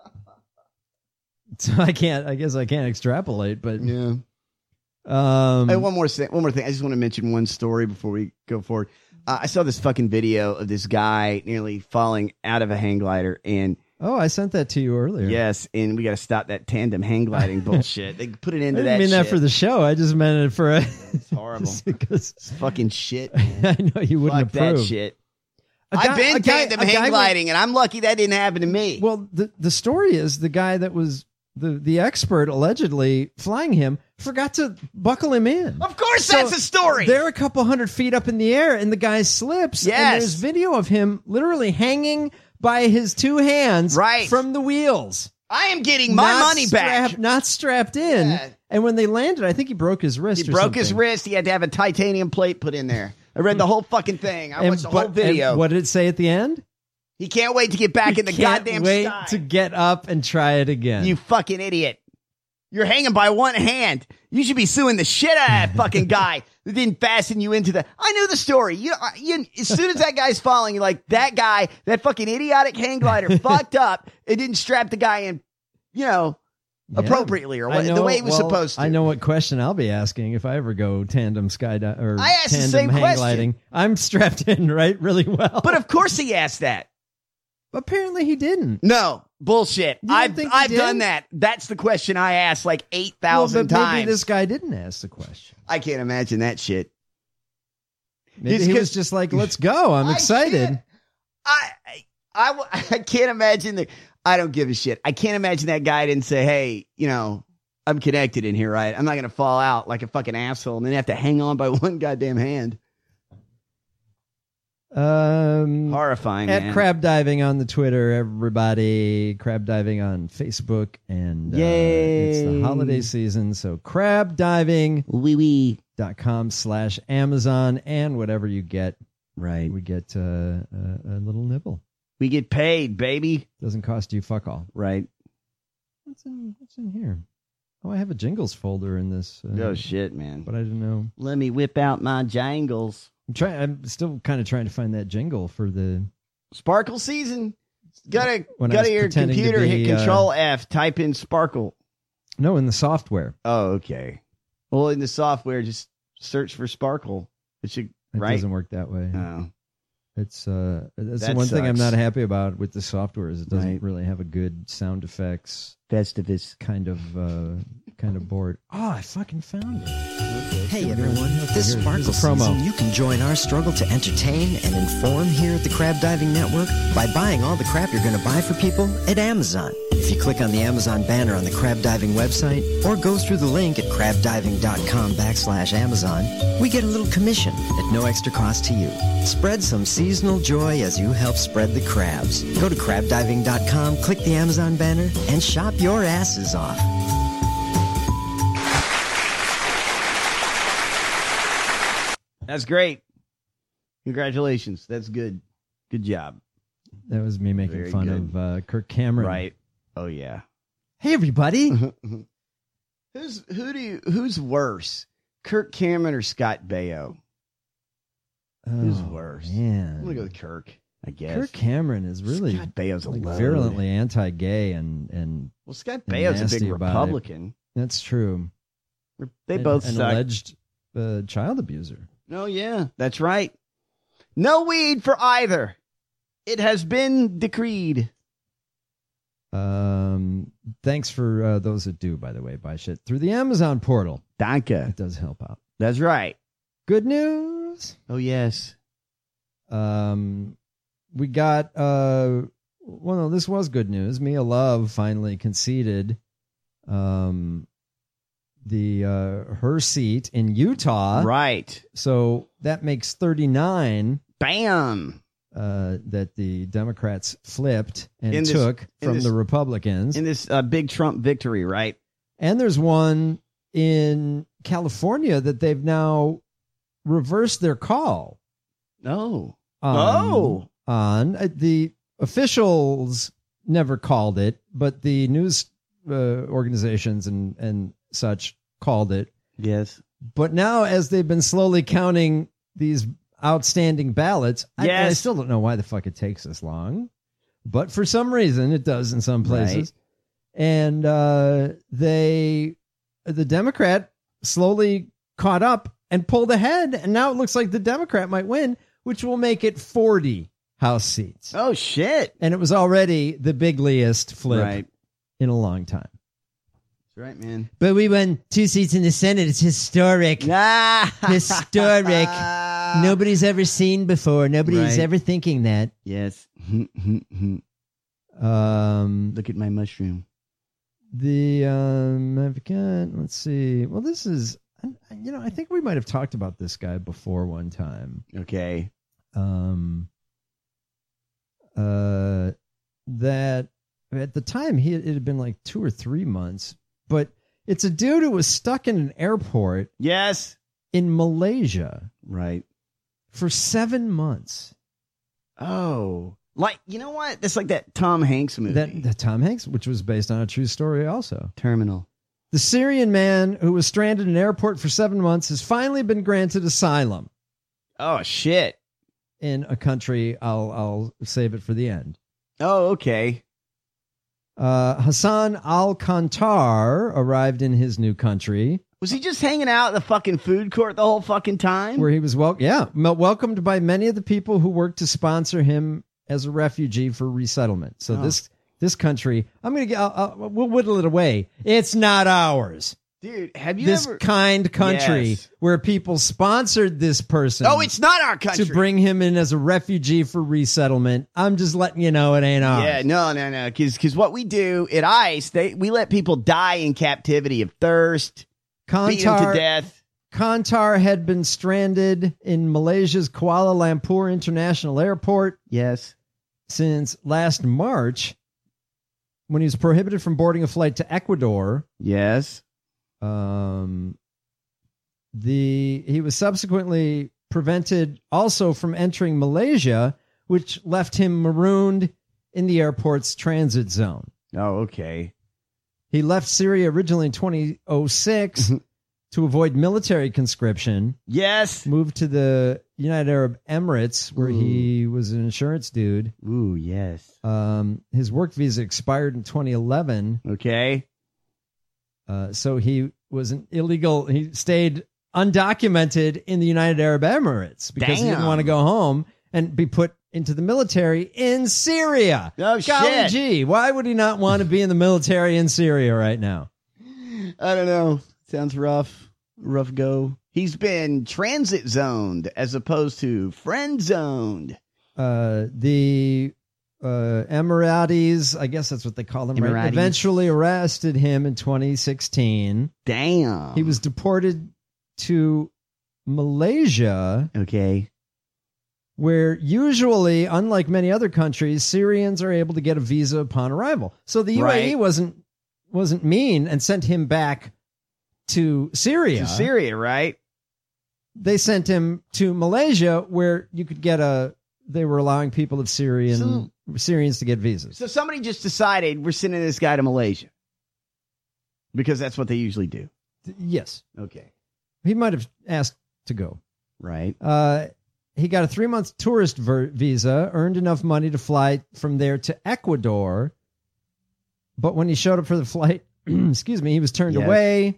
So I can't. I guess I can't extrapolate. But Yeah. um, Hey, one more thing. One more thing. I just want to mention one story before we go forward. Uh, I saw this fucking video of this guy nearly falling out of a hang glider, and Oh, I sent that to you earlier. Yes, and we got to stop that tandem hang gliding bullshit. They put it I into didn't that mean shit. that for the show. I just meant it for a... It's horrible. because it's fucking shit, man. I know you wouldn't Fuck approve. that shit. A guy- I've been a guy- tandem a guy hang would- gliding, and I'm lucky that didn't happen to me. Well, the the story is the guy that was the the expert allegedly flying him forgot to buckle him in. Of course, that's a story. They're a couple hundred feet up in the air, and the guy slips. Yes. And there's video of him literally hanging by his two hands right. from the wheels. I am getting my Not money back. strapped- Not strapped in. Yeah. And when they landed, I think he broke his wrist He or broke something. his wrist. He had to have a titanium plate put in there. I read the whole fucking thing. I And- watched the but- whole video. and what did it say at the end? He can't wait to get back in the Can't goddamn wait sky. to get up and try it again. You fucking idiot. You're hanging by one hand. You should be suing the shit out of that fucking guy that didn't fasten you into the... I knew the story. You, you, as soon as that guy's falling, you're like, that guy, that fucking idiotic hang glider fucked up. It didn't strap the guy in, you know, Yeah. appropriately or I what, know- the way he was well, supposed to. I know what question I'll be asking if I ever go tandem skydive or I asked the tandem same hang question. gliding. I'm strapped in, right? Really well. But of course he asked that. Apparently he didn't. No, bullshit. You don't I've, think he I've did? done that. That's the question I asked like eight Well, thousand but maybe times. this guy didn't ask the question. I can't imagine that shit. Maybe He's he good- was just like, let's go. I'm I excited. can't- I, I, I, I can't imagine the. I don't give a shit. I can't imagine that guy didn't say, "Hey, you know, I'm connected in here, right? I'm not gonna fall out like a fucking asshole and then have to hang on by one goddamn hand." Um, Horrifying. At man. crab diving on the Twitter, everybody. Crab diving on Facebook, and uh, Yay. it's the holiday season. So crab diving wee wee dot com slash Amazon and whatever you get. Right. We get uh, a, a little nibble. We get paid, baby. Doesn't cost you fuck all. Right. What's in What's in here? Oh, I have a jingles folder in this. Uh, Oh shit, man. But I don't know. Let me whip out my jangles. I'm trying. I'm still kind of trying to find that jingle for the Sparkle season. Gotta When I go was to your pretending to computer, be, hit uh, Control F, type in Sparkle. no in the software. Oh, okay. Well, in the software, just search for Sparkle. It should It right. doesn't work that way. Oh. It's uh, that's That the one thing I'm sucks. not happy about with the software is it doesn't Right. really have a good sound effects Festivus kind of uh, kind of board. Oh, I fucking found it. Hey everyone, Okay, this here- sparkle here's a promo. season, you can join our struggle to entertain and inform here at the Crab Diving Network by buying all the crap you're going to buy for people at Amazon. If you click on the Amazon banner on the Crab Diving website or go through the link at crabdiving.com backslash Amazon, we get a little commission at no extra cost to you. Spread some seasonal joy as you help spread the crabs. Go to crabdiving dot com, click the Amazon banner, and shop your asses off. That's great. Congratulations. That's good. Good job. That was me making Very fun good. of uh, Kirk Cameron. Right. Oh yeah. Hey everybody. Who's who do you who's worse? Kirk Cameron or Scott Baio? Who's Oh, worse? Man. I'm gonna go with Kirk, I guess. Kirk Cameron is really Scott Baio's a like load. virulently anti-gay and and Well, Scott and Baio's a nasty big about it. Republican. That's true. They And- both an suck. alleged uh, child abuser. Oh yeah, that's right. No weed for either. It has been decreed. Um, thanks for uh, those that do, by the way, buy shit through the Amazon portal. Danke. It does help out. That's right. Good news. Oh yes. Um, we got uh, well, no, this was good news. Mia Love finally conceded, um, the uh her seat in Utah. Right. So that makes thirty-nine. Bam. Uh, that the Democrats flipped and In this- took in from this- the Republicans. In this uh, big Trump victory, right? And there's one in California that they've now reversed their call. Oh. On, Oh. On uh, the officials never called it, but the news uh, organizations and and such called it. Yes. But now, as they've been slowly counting these outstanding ballots, I, Yes. I still don't know why the fuck it takes this long, but for some reason it does in some places. And uh, they, the Democrat slowly caught up and pulled ahead, and now it looks like the Democrat might win, which will make it forty house seats. Oh, shit. And it was already the bigliest flip Right. in a long time. That's right, man. But we won two seats in the Senate. It's historic. Historic. Nobody's ever seen before. Nobody's Right. ever thinking that. Yes. Um, Look at my mushroom. The um, I've got. Let's see. Well, this is. You know, I think we might have talked about this guy before one time. Okay. Um. Uh, that at the time he it had been like two or three months, but it's a dude who was stuck in an airport. Yes. In Malaysia. Right. For seven months. Oh. Like, you know what? That's like that Tom Hanks movie. That, that Tom Hanks, which was based on a true story also. Terminal. The Syrian man who was stranded in an airport for seven months has finally been granted asylum. Oh, shit. In a country, I'll I'll save it for the end. Oh, okay. Uh, Hassan Al-Kantar arrived in his new country. Was he just hanging out at the fucking food court the whole fucking time? Where he was wel- yeah, welcomed by many of the people who worked to sponsor him as a refugee for resettlement. So Oh. this this country, I'm gonna get, I'll, I'll, we'll whittle it away. It's not ours, dude. Have you this ever kind country Yes. where people sponsored this person? Oh, it's not our country. To bring him in as a refugee for resettlement. I'm just letting you know it ain't ours. Yeah, no, no, no. Because what we do at ICE, they we let people die in captivity of thirst, beat them to Kantar, death. Kantar had been stranded in Malaysia's Kuala Lumpur International Airport. Yes. Since last March, when he was prohibited from boarding a flight to Ecuador. Yes. Um, the he was subsequently prevented also from entering Malaysia, which left him marooned in the airport's transit zone. Oh, okay. He left Syria originally in twenty oh six to avoid military conscription. Yes. Moved to the United Arab Emirates, where Ooh. he was an insurance dude. Ooh, yes. Um, his work visa expired in twenty eleven. Okay. Uh, so he was an illegal. He stayed undocumented in the United Arab Emirates because he didn't Damn. want to go home and be put into the military in Syria. Oh, Golly shit. gee, why would he not want to be in the military in Syria right now? I don't know. Sounds rough. Rough go. He's been transit zoned as opposed to friend zoned. Uh, the uh, Emiratis, I guess that's what they call them, right? Emiratis. Eventually arrested him in twenty sixteen. Damn. He was deported to Malaysia. Okay. Where usually, unlike many other countries, Syrians are able to get a visa upon arrival. So the U A E Right. wasn't wasn't mean and sent him back to Syria. To Syria, right? They sent him to Malaysia, where you could get a. They were allowing people of Syrian So- Syrians to get visas. So somebody just decided we're sending this guy to Malaysia because that's what they usually do. Yes, Okay. he might have asked to go. Right. Uh, he got a three month tourist ver- visa, earned enough money to fly from there to Ecuador. But when he showed up for the flight, excuse me, he was turned Yes. away.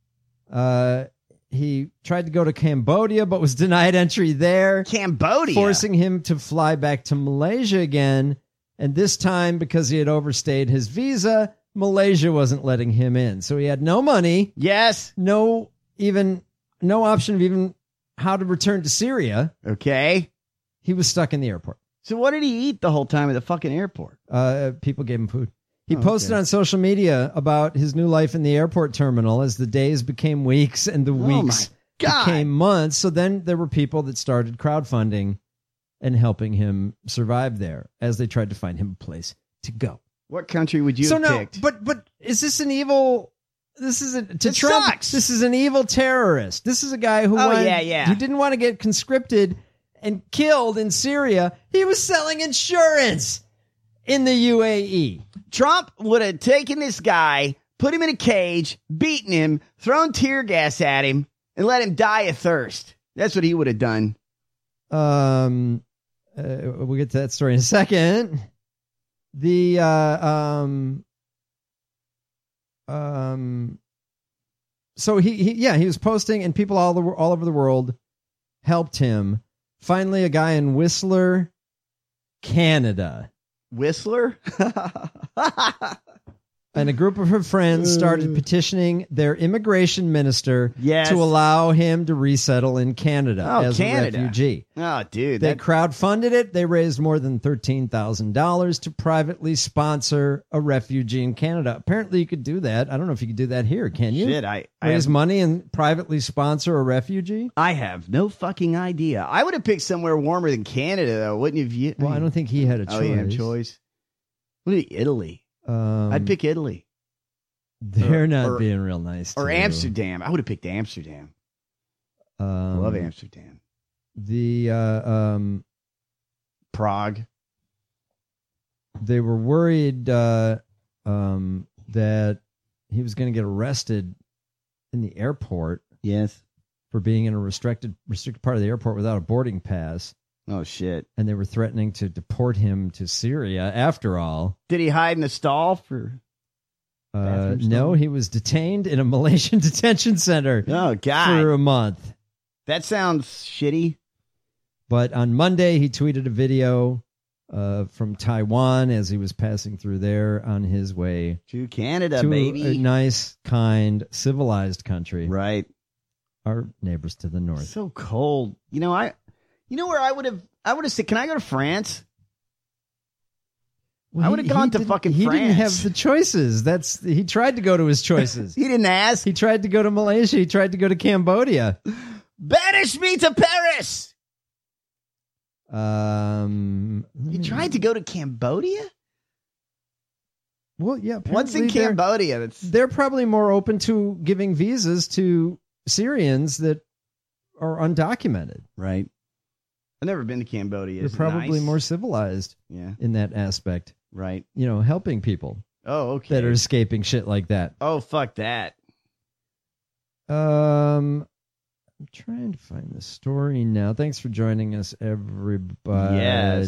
Uh, he tried to go to Cambodia, but was denied entry there. Cambodia. Forcing him to fly back to Malaysia again. And this time, because he had overstayed his visa, Malaysia wasn't letting him in. So he had no money. Yes. No, even, no option of even how to return to Syria. Okay. He was stuck in the airport. So what did he eat the whole time at the fucking airport? Uh, people gave him food. He Oh, posted okay. on social media about his new life in the airport terminal as the days became weeks and the Oh, weeks my God. became months. So then there were people that started crowdfunding and helping him survive there as they tried to find him a place to go. What country would you so have no, picked? but but is this an evil? This is a to It Trump. sucks. This is an evil terrorist. This is a guy who Oh, wanted, yeah, yeah. who didn't want to get conscripted and killed in Syria. He was selling insurance in the U A E. Trump would have taken this guy, put him in a cage, beaten him, thrown tear gas at him, and let him die of thirst. That's what he would have done. Um, uh, we'll get to that story in a second. The uh, um, um, so he, he yeah he was posting, and people all the, all over the world helped him. Finally, a guy in Whistler, Canada. Whistler? And a group of her friends started petitioning their immigration minister Yes. to allow him to resettle in Canada Oh, as Canada. a refugee. Oh, dude. They that- crowdfunded it. They raised more than thirteen thousand dollars to privately sponsor a refugee in Canada. Apparently, you could do that. I don't know if you could do that here. Can you? Shit, I, I, Raise have, money and privately sponsor a refugee? I have no fucking idea. I would have picked somewhere warmer than Canada, though, wouldn't you? Well, I don't think he had a Oh, choice. you have choice? What about Italy? Um, I'd pick Italy. They're or- not or- being real nice. Or to you. Amsterdam. I would have picked Amsterdam. Um, Love Amsterdam. The uh, um, Prague. they were worried uh, um, that he was going to get arrested in the airport. Yes. For being in a restricted restricted part of the airport without a boarding pass. Oh, shit. And they were threatening to deport him to Syria after all. Did he hide in a stall for... Uh, bathroom stall? no, he was detained in a Malaysian detention center Oh, God. for a month. That sounds shitty. But on Monday, he tweeted a video uh, from Taiwan as he was passing through there on his way To Canada, to baby. a nice, kind, civilized country. Right. Our neighbors to the north. So cold. You know, I... You know where I would have... I would have said, can I go to France? Well, I he- would have gone he to didn't- fucking He France. didn't have the choices. That's he tried to go to his choices. He didn't ask. He tried to go to Malaysia. He tried to go to Cambodia. Banish me to Paris! Um, He tried to go to Cambodia? Well, yeah. What's in apparently they're- Cambodia? That's They're probably more open to giving visas to Syrians that are undocumented. right. I've never been to Cambodia. They're Is it probably nice? more civilized Yeah. in that aspect. Right. You know, helping people Oh, okay. that are escaping shit like that. Oh, fuck that. Um, I'm trying to find the story now. Thanks for joining us, everybody. Yes.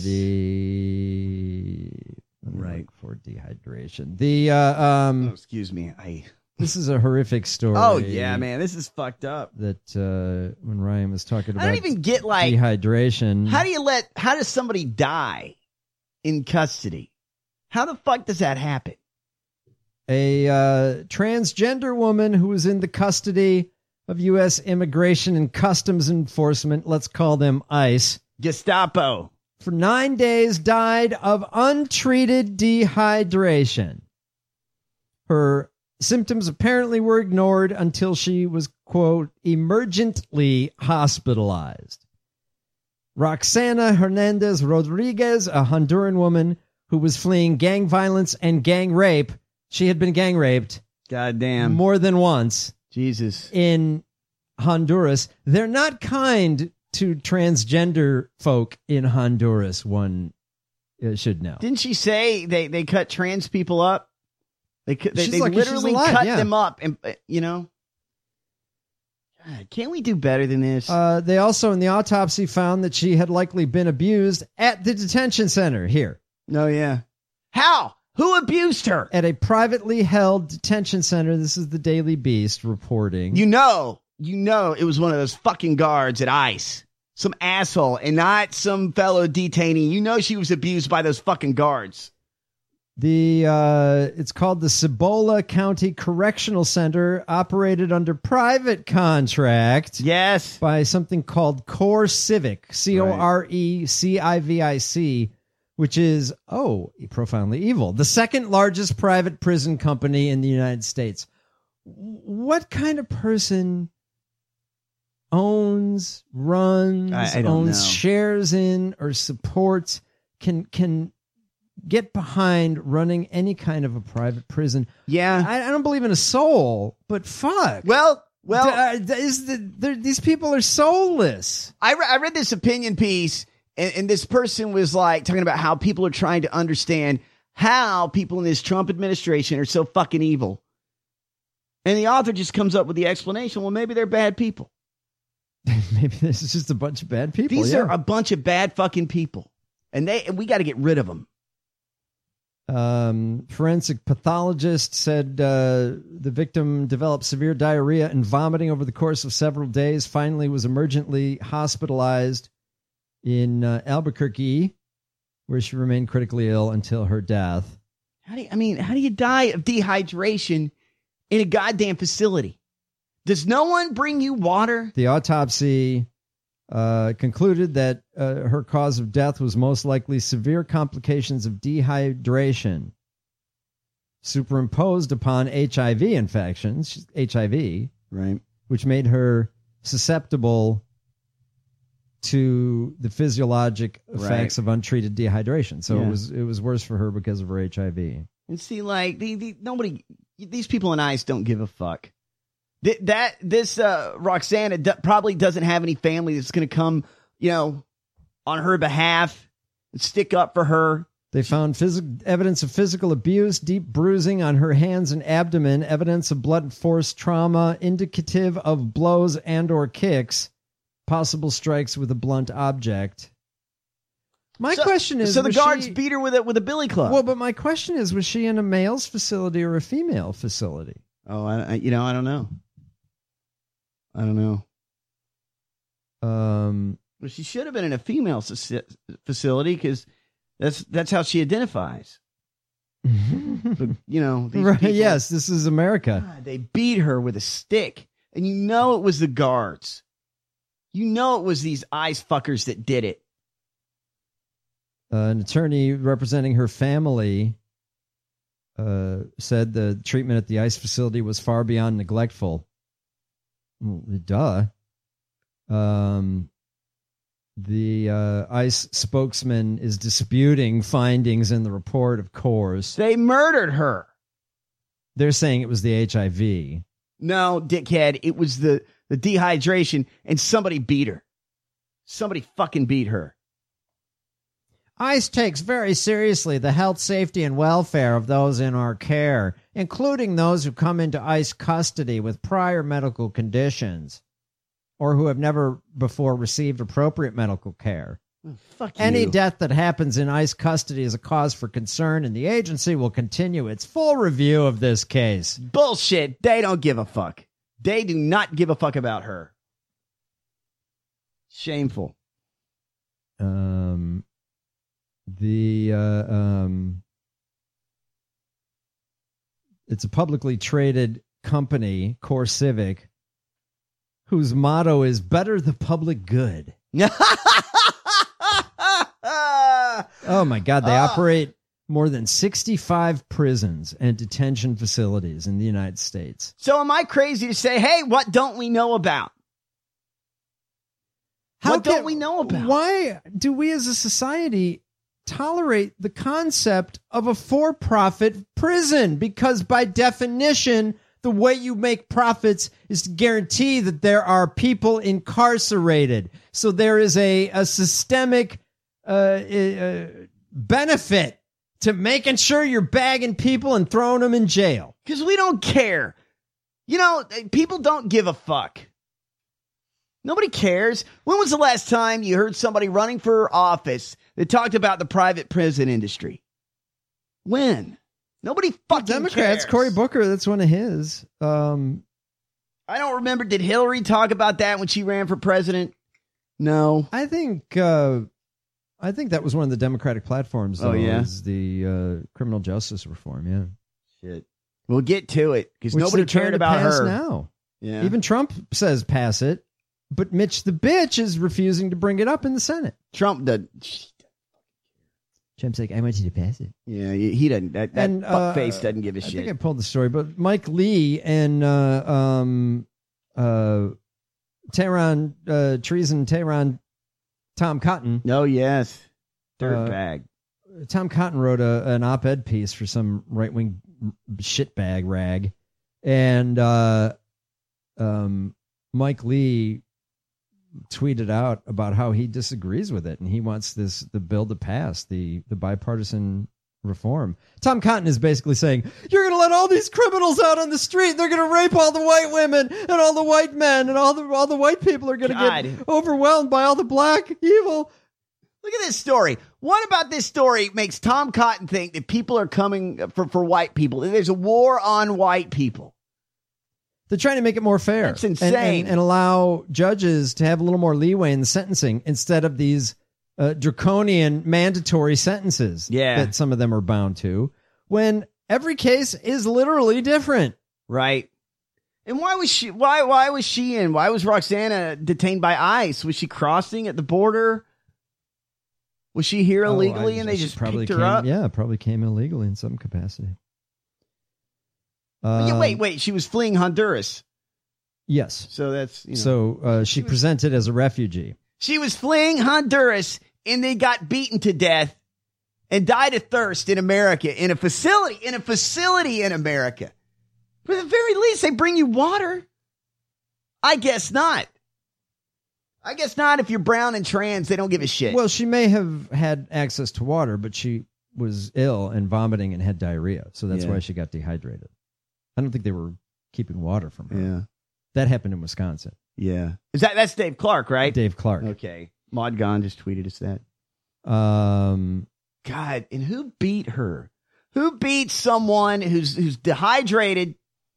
Let me Right. look for dehydration. The uh, Oh, um, excuse me. I. this is a horrific story. Oh yeah, man. This is fucked up. That uh, when Ryan was talking about I don't even get like. dehydration. How do you let? How does somebody die in custody? How the fuck does that happen? A uh, transgender woman who was in the custody of U S Immigration and Customs Enforcement, let's call them ICE, Gestapo. for nine days died of untreated dehydration. Her symptoms apparently were ignored until she was, quote, emergently hospitalized. Roxana Hernandez Rodriguez, a Honduran woman who was fleeing gang violence and gang rape. She had been gang raped Goddamn. more than once Jesus. in Honduras. They're not kind to transgender folk in Honduras, one uh, should know. Didn't she say they, they cut trans people up? They cu- they, She's they lucky she's literally alive, cut yeah. them up, and uh, you know. God, can't we do better than this? Uh, they also, in the autopsy, found that she had likely been abused at the detention center here. No, yeah. How? Who abused her? At a privately held detention center. This is the Daily Beast reporting. You know, you know, it was one of those fucking guards at ICE. Some asshole and not some fellow detainee. You know she was abused by those fucking guards. The uh, it's called the Cibola County Correctional Center, operated under private contract. Yes. By something called Core Civic, C O R E C I V I C, which is, oh, profoundly evil. The second largest private prison company in the United States. What kind of person owns, runs, I- I don't owns know. shares in, or supports, can can get behind running any kind of a private prison? Yeah. I, I don't believe in a soul, but fuck. Well, well, D- uh, is the, they're- these people are soulless. I, re- I read this opinion piece, and, and this person was like talking about how people are trying to understand how people in this Trump administration are so fucking evil. And the author just comes up with the explanation. Well, maybe they're bad people. Maybe this is just a bunch of bad people. These yeah. are a bunch of bad fucking people, and they and we got to get rid of them. Um, forensic pathologist said uh, the victim developed severe diarrhea and vomiting over the course of several days. Finally, was emergently hospitalized in uh, Albuquerque where she remained critically ill until her death. How do you, I mean, how do you die of dehydration in a goddamn facility? Does no one bring you water? The autopsy uh, concluded that uh, her cause of death was most likely severe complications of dehydration superimposed upon H I V infections, H I V, right, which made her susceptible to the physiologic effects right. of untreated dehydration. So Yeah. it was it was worse for her because of her H I V. And see, like, the, the, nobody, these people in ICE don't give a fuck. Th- that, this uh, Roxana d- probably doesn't have any family that's going to come, you know, on her behalf and stick up for her. They found phys- evidence of physical abuse, deep bruising on her hands and abdomen, evidence of blunt force trauma, indicative of blows and or kicks, possible strikes with a blunt object. My So- question is, so the was guards she- beat her with a, with a billy club. Well, but my question is, was she in a male's facility or a female facility? Oh, I, I you know, I don't know. I don't know. Um, Well, she should have been in a female faci- facility because that's that's how she identifies. But, you know, these right, people, yes, this is America. God, they beat her with a stick, and you know it was the guards. You know it was these ICE fuckers that did it. Uh, an attorney representing her family uh, said the treatment at the ICE facility was far beyond neglectful. Well, duh. Um, the uh, ICE spokesman is disputing findings in the report, of course. They murdered her. They're saying it was the H I V. No, dickhead, it was the, the dehydration, and somebody beat her. Somebody fucking beat her. ICE takes very seriously the health, safety, and welfare of those in our care, including those who come into ICE custody with prior medical conditions or who have never before received appropriate medical care. Fuck Any you. death that happens in ICE custody is a cause for concern, and the agency will continue its full review of this case. Bullshit. They don't give a fuck. They do not give a fuck about her. Shameful. Um, the uh, um, it's a publicly traded company, Core Civic, whose motto is "Better the public good." Oh my God! They Ah. operate more than sixty-five prisons and detention facilities in the United States. So am I crazy to say, hey, what don't we know about? what can- don't we know about? Why do we as a society tolerate the concept of a for-profit prison? Because by definition, the way you make profits is to guarantee that there are people incarcerated. So there is a, a systemic uh, uh, benefit to making sure you're bagging people and throwing them in jail. Because we don't care. You know, people don't give a fuck. Nobody cares. When was the last time you heard somebody running for office that talked about the private prison industry? When? Nobody fucking Democrats, cares. Cory Booker, that's one of his. Um, I don't remember. Did Hillary talk about that when she ran for president? No. I think uh, I think that was one of the Democratic platforms. Oh, though, yeah? is the uh, criminal justice reform. Yeah, Shit. We'll get to it because Which nobody they're trying cared to about pass her. now. Yeah. Even Trump says pass it, but Mitch the bitch is refusing to bring it up in the Senate. Trump did. Trump's like, I want you to pass it. Yeah, he he doesn't. That, that And, uh, fuckface doesn't give a I shit. think I pulled the story, but Mike Lee and uh, um, uh, Tehran uh, treason, Tehran, Tom Cotton. Oh yes, Uh, dirtbag. Tom Cotton wrote a, an op-ed piece for some right-wing shitbag rag, and uh, um, Mike Lee tweeted out about how he disagrees with it, and he wants this the bill to pass, the the bipartisan reform. Tom Cotton is basically saying, you're going to let all these criminals out on the street. They're going to rape all the white women and all the white men, and all the all the white people are going to God. get overwhelmed by all the black evil. Look at this story. What about this story makes Tom Cotton think that people are coming for, for white people? That there's a war on white people. They're trying to make it more fair. That's and- insane. And, and allow judges to have a little more leeway in the sentencing instead of these uh, draconian mandatory sentences Yeah. that some of them are bound to, when every case is literally different. Right. And why was she why why was she in? Why was Roxana detained by ICE? Was she crossing at the border? Was she here Oh, illegally I- and they she just probably picked her came, up? Yeah, probably came illegally in some capacity. yeah, Um, wait, wait. She was fleeing Honduras. Yes. So that's you know. So uh, she presented as a refugee. She was fleeing Honduras and they got beaten to death and died of thirst in America in a facility in a facility in America. For the very least, they bring you water. I guess not. I guess not. If you're brown and trans, they don't give a shit. Well, she may have had access to water, but she was ill and vomiting and had diarrhea. So that's Yeah. why she got dehydrated. I don't think they were keeping water from her. Yeah. That happened in Wisconsin. Yeah. Is that that's Dave Clark, right? Dave Clark. Okay. Maud Gon just tweeted us that. Um, God, and who beat her? Who beat someone who's who's dehydrated?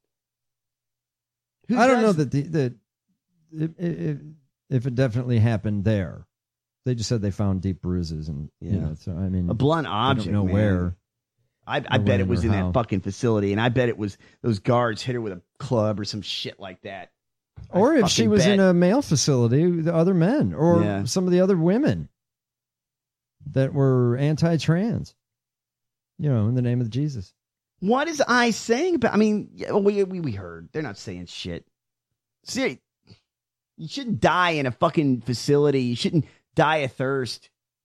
Who I don't does- know that the, the if, if, if it definitely happened there. They just said they found deep bruises and you Yeah. know. So I mean, a blunt I object. don't know man. where. I, I or bet it when was or in how. that fucking facility, and I bet it was those guards hit her with a club or some shit like that. I Or if she fucking was bet. in a male facility, the other men, or Yeah. some of the other women that were anti-trans, you know, in the name of Jesus. What is I saying about? I mean, yeah, we we we heard they're not saying shit. See, you shouldn't die in a fucking facility. You shouldn't die of thirst.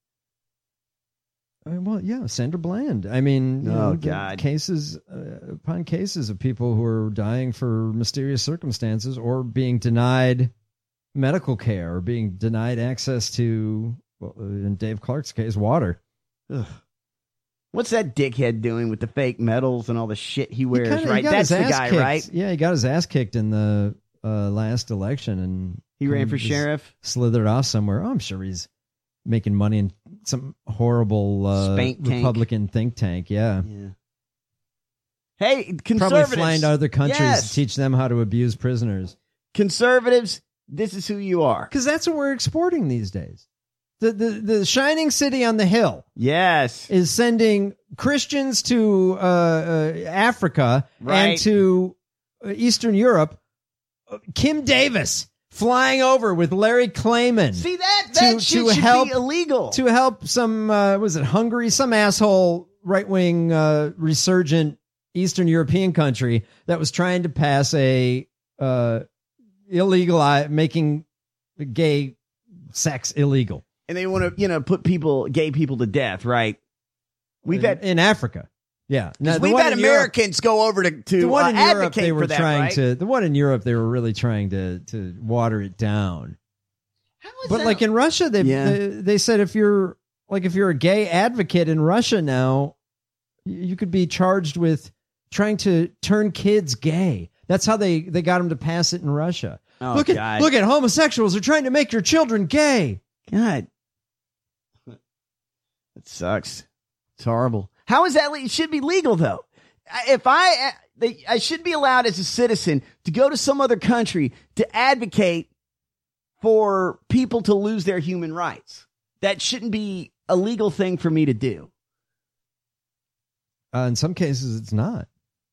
I mean, well, yeah, Sandra Bland. I mean, you Oh, know, the God. cases uh, upon cases of people who are dying for mysterious circumstances or being denied medical care or being denied access to, well, in Dave Clark's case, water. Ugh. What's that dickhead doing with the fake medals and all the shit he wears? He kinda- he right, got that's his the ass guy, kicked. right? Yeah, he got his ass kicked in the uh, last election, and He ran kind for of just sheriff? Slithered off somewhere. Oh, I'm sure he's making money in some horrible uh, Spank tank. Republican think tank. Yeah. Yeah. Hey, Probably conservatives. flying to other countries Yes. to teach them how to abuse prisoners. Conservatives, this is who you are. Because that's what we're exporting these days. The, the the shining city on the hill Yes. is sending Christians to uh, uh, Africa Right. and to uh, Eastern Europe. Uh, Kim Davis flying over with Larry Klayman. See that? That to, shit to should help, be illegal. To help some, uh, was it Hungary? Some asshole right-wing uh, resurgent Eastern European country that was trying to pass a uh, illegal, uh, making gay sex illegal. And they want to, you know, put people, gay people to death, right? We've in, had in Africa. Yeah. Now, the we've one had in Europe- Americans go over to, to the one uh, in Europe, advocate they were for that, trying right? to. The one in Europe, they were really trying to to water it down. But that- like in Russia, they, Yeah. they they said if you're like if you're a gay advocate in Russia now, y- you could be charged with trying to turn kids gay. That's how they they got them to pass it in Russia. Oh, look at God. look at homosexuals are trying to make your children gay. God. It sucks. It's horrible. How is that? le- It should be legal, though. I- If I, they, I should be allowed as a citizen to go to some other country to advocate for people to lose their human rights. That shouldn't be a legal thing for me to do. Uh, in some cases, it's not.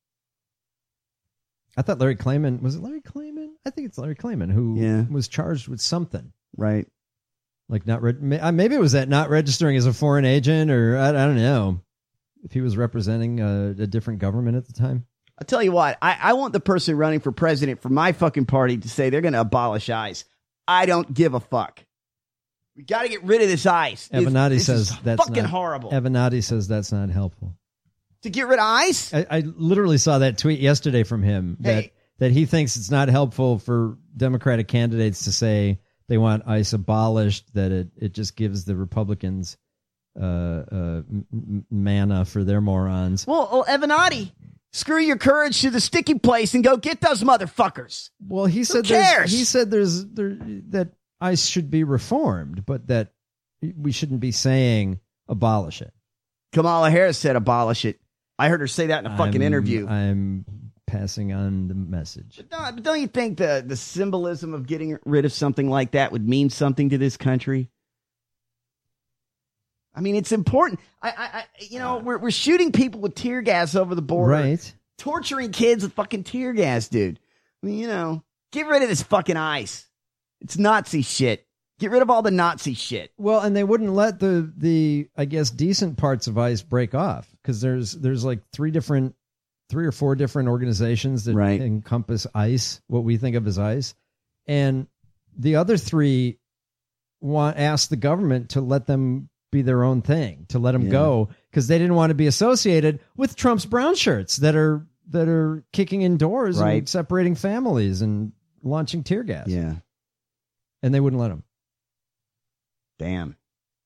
I thought Larry Klayman was it Larry Klayman? I think it's Larry Klayman who Yeah. was charged with something. Right. Like not re- may- uh, maybe it was that not registering as a foreign agent, or I, I don't know if he was representing a, a different government at the time. I'll tell you what, I, I want the person running for president for my fucking party to say they're going to abolish ICE. I don't give a fuck. We got to get rid of this ICE. This- Avenatti this says is that's fucking not, horrible. Avenatti says that's not helpful. To get rid of ICE? I, I literally saw that tweet yesterday from him that Hey. that he thinks it's not helpful for Democratic candidates to say they want ICE abolished. That it it just gives the Republicans uh, uh, m- m- manna for their morons. Well, well, Avenatti, screw your courage to the sticky place and go get those motherfuckers. Well, he said Who there's- cares? he said there's there, that ICE should be reformed, but that we shouldn't be saying abolish it. Kamala Harris said abolish it. I heard her say that in a fucking I'm- interview. I'm passing on the message. No, but don't you think the, the symbolism of getting rid of something like that would mean something to this country? I mean, it's important. I, I, I you know, we're we're shooting people with tear gas over the border, Right. torturing kids with fucking tear gas, dude. I mean, you know, get rid of this fucking ice. It's Nazi shit. Get rid of all the Nazi shit. Well, and they wouldn't let the the I guess decent parts of ICE break off because there's there's like three different, three or four different organizations that Right. encompass ICE, what we think of as ICE, and the other three want ask the government to let them be their own thing, to let them Yeah. go because they didn't want to be associated with Trump's brown shirts that are that are kicking in doors Right. and separating families and launching tear gas. Yeah. And they wouldn't let them. Damn.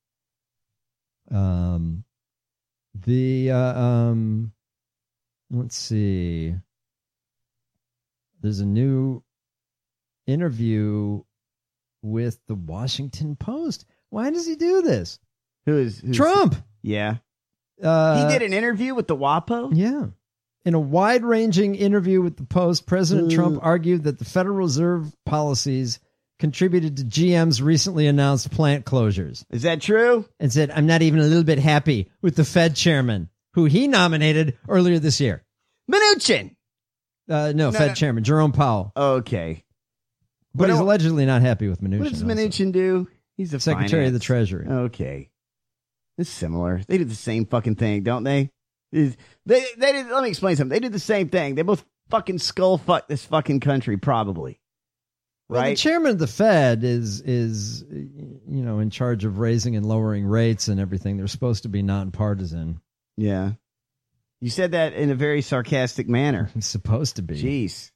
Um, the uh, um, let's see. There's a new interview with the Washington Post. Why does he do this? Who is who's, Trump? Yeah. Uh, He did an interview with the WAPO? Yeah. In a wide-ranging interview with the Post, President Ooh. Trump argued that the Federal Reserve policies contributed to G M's recently announced plant closures. Is that true? And said, I'm not even a little bit happy with the Fed chairman, who he nominated earlier this year. Mnuchin. Uh, no, No, Fed no. chairman, Jerome Powell. Okay. But What he's el- allegedly not happy with Mnuchin. What does also. Mnuchin do? He's the Secretary of the finance. Treasury. Okay. It's similar. They do the same fucking thing, don't they? Is- They, they did, let me explain something. They did the same thing. They both fucking skull fuck this fucking country, probably. Well, the Right? chairman of the Fed is, is, you know, in charge of raising and lowering rates and everything. They're supposed to be nonpartisan. Yeah. You said that in a very sarcastic manner. It's supposed to be. Jeez.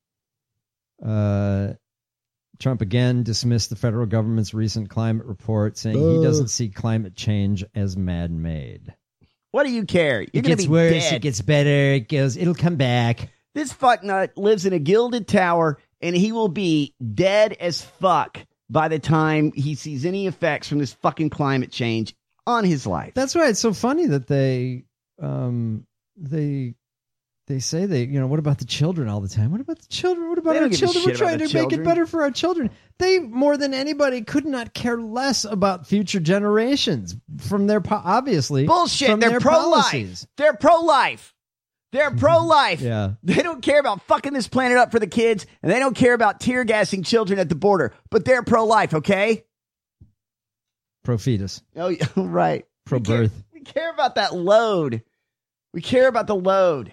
Uh, Trump again dismissed the federal government's recent climate report, saying he Ugh. doesn't see climate change as man-made. What do you care? You're It going to gets be worse. dead. It gets better. It goes. It'll come back. This fucknut lives in a gilded tower, and he will be dead as fuck by the time he sees any effects from this fucking climate change on his life. That's why it's so funny that they, um, they, they say they, you know, what about the children all the time? What about the children? What about They don't our give a children? We're shit about trying the to make it children. better for our children. They, more than anybody, could not care less about future generations from their, po- obviously. Bullshit. From They're their pro-life. policies. They're pro-life. They're pro-life. Yeah. They don't care about fucking this planet up for the kids, and they don't care about tear gassing children at the border, but they're pro-life, okay? Pro fetus. Oh, yeah, right. Pro We care- birth. We care about that load. We care about the load.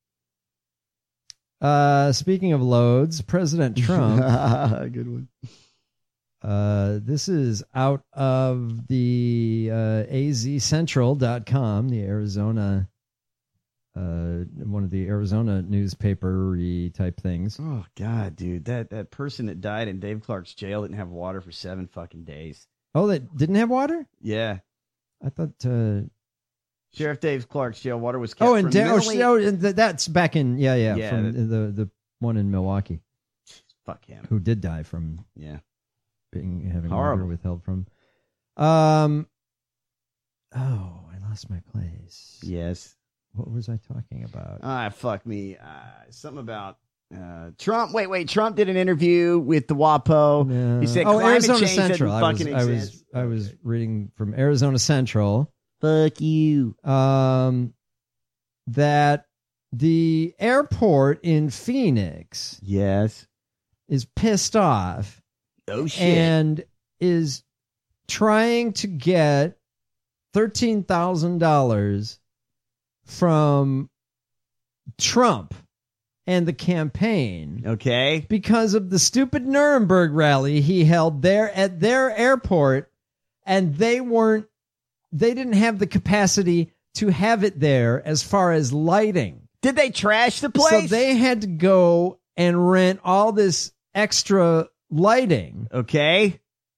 Uh, speaking of loads, President Trump. Good one. Uh, this is out of the uh, A Z Central dot com, the Arizona, uh, one of the Arizona newspaper-y type things. Oh, God, dude. That, that person that died in Dave Clark's jail didn't have water for seven fucking days. Oh, they didn't have water? Yeah. I thought. Uh, Sheriff Dave Clark's jail water was kept oh, and from da- oh, mentally- sh- oh, and th- that's back in yeah, yeah, Yeah, from that- the the one in Milwaukee, Fuck him. who did die from Yeah. being having Horrible. water withheld from. Um. Oh, I lost my place. Yes. What was I talking about? Ah, fuck me. Uh, something about uh, Trump. Wait, wait. Trump did an interview with the WAPO. Yeah. He said oh, climate Arizona change Central. doesn't I was, fucking I was, exist. I was reading from Arizona Central. Fuck you. Um, that the airport in Phoenix Yes. is pissed off Oh, shit. and is trying to get thirteen thousand dollars from Trump and the campaign. Okay. Because of the stupid Nuremberg rally he held there at their airport, and they weren't, they didn't have the capacity to have it there as far as lighting. Did they trash the place? So they had to go and rent all this extra lighting. Okay.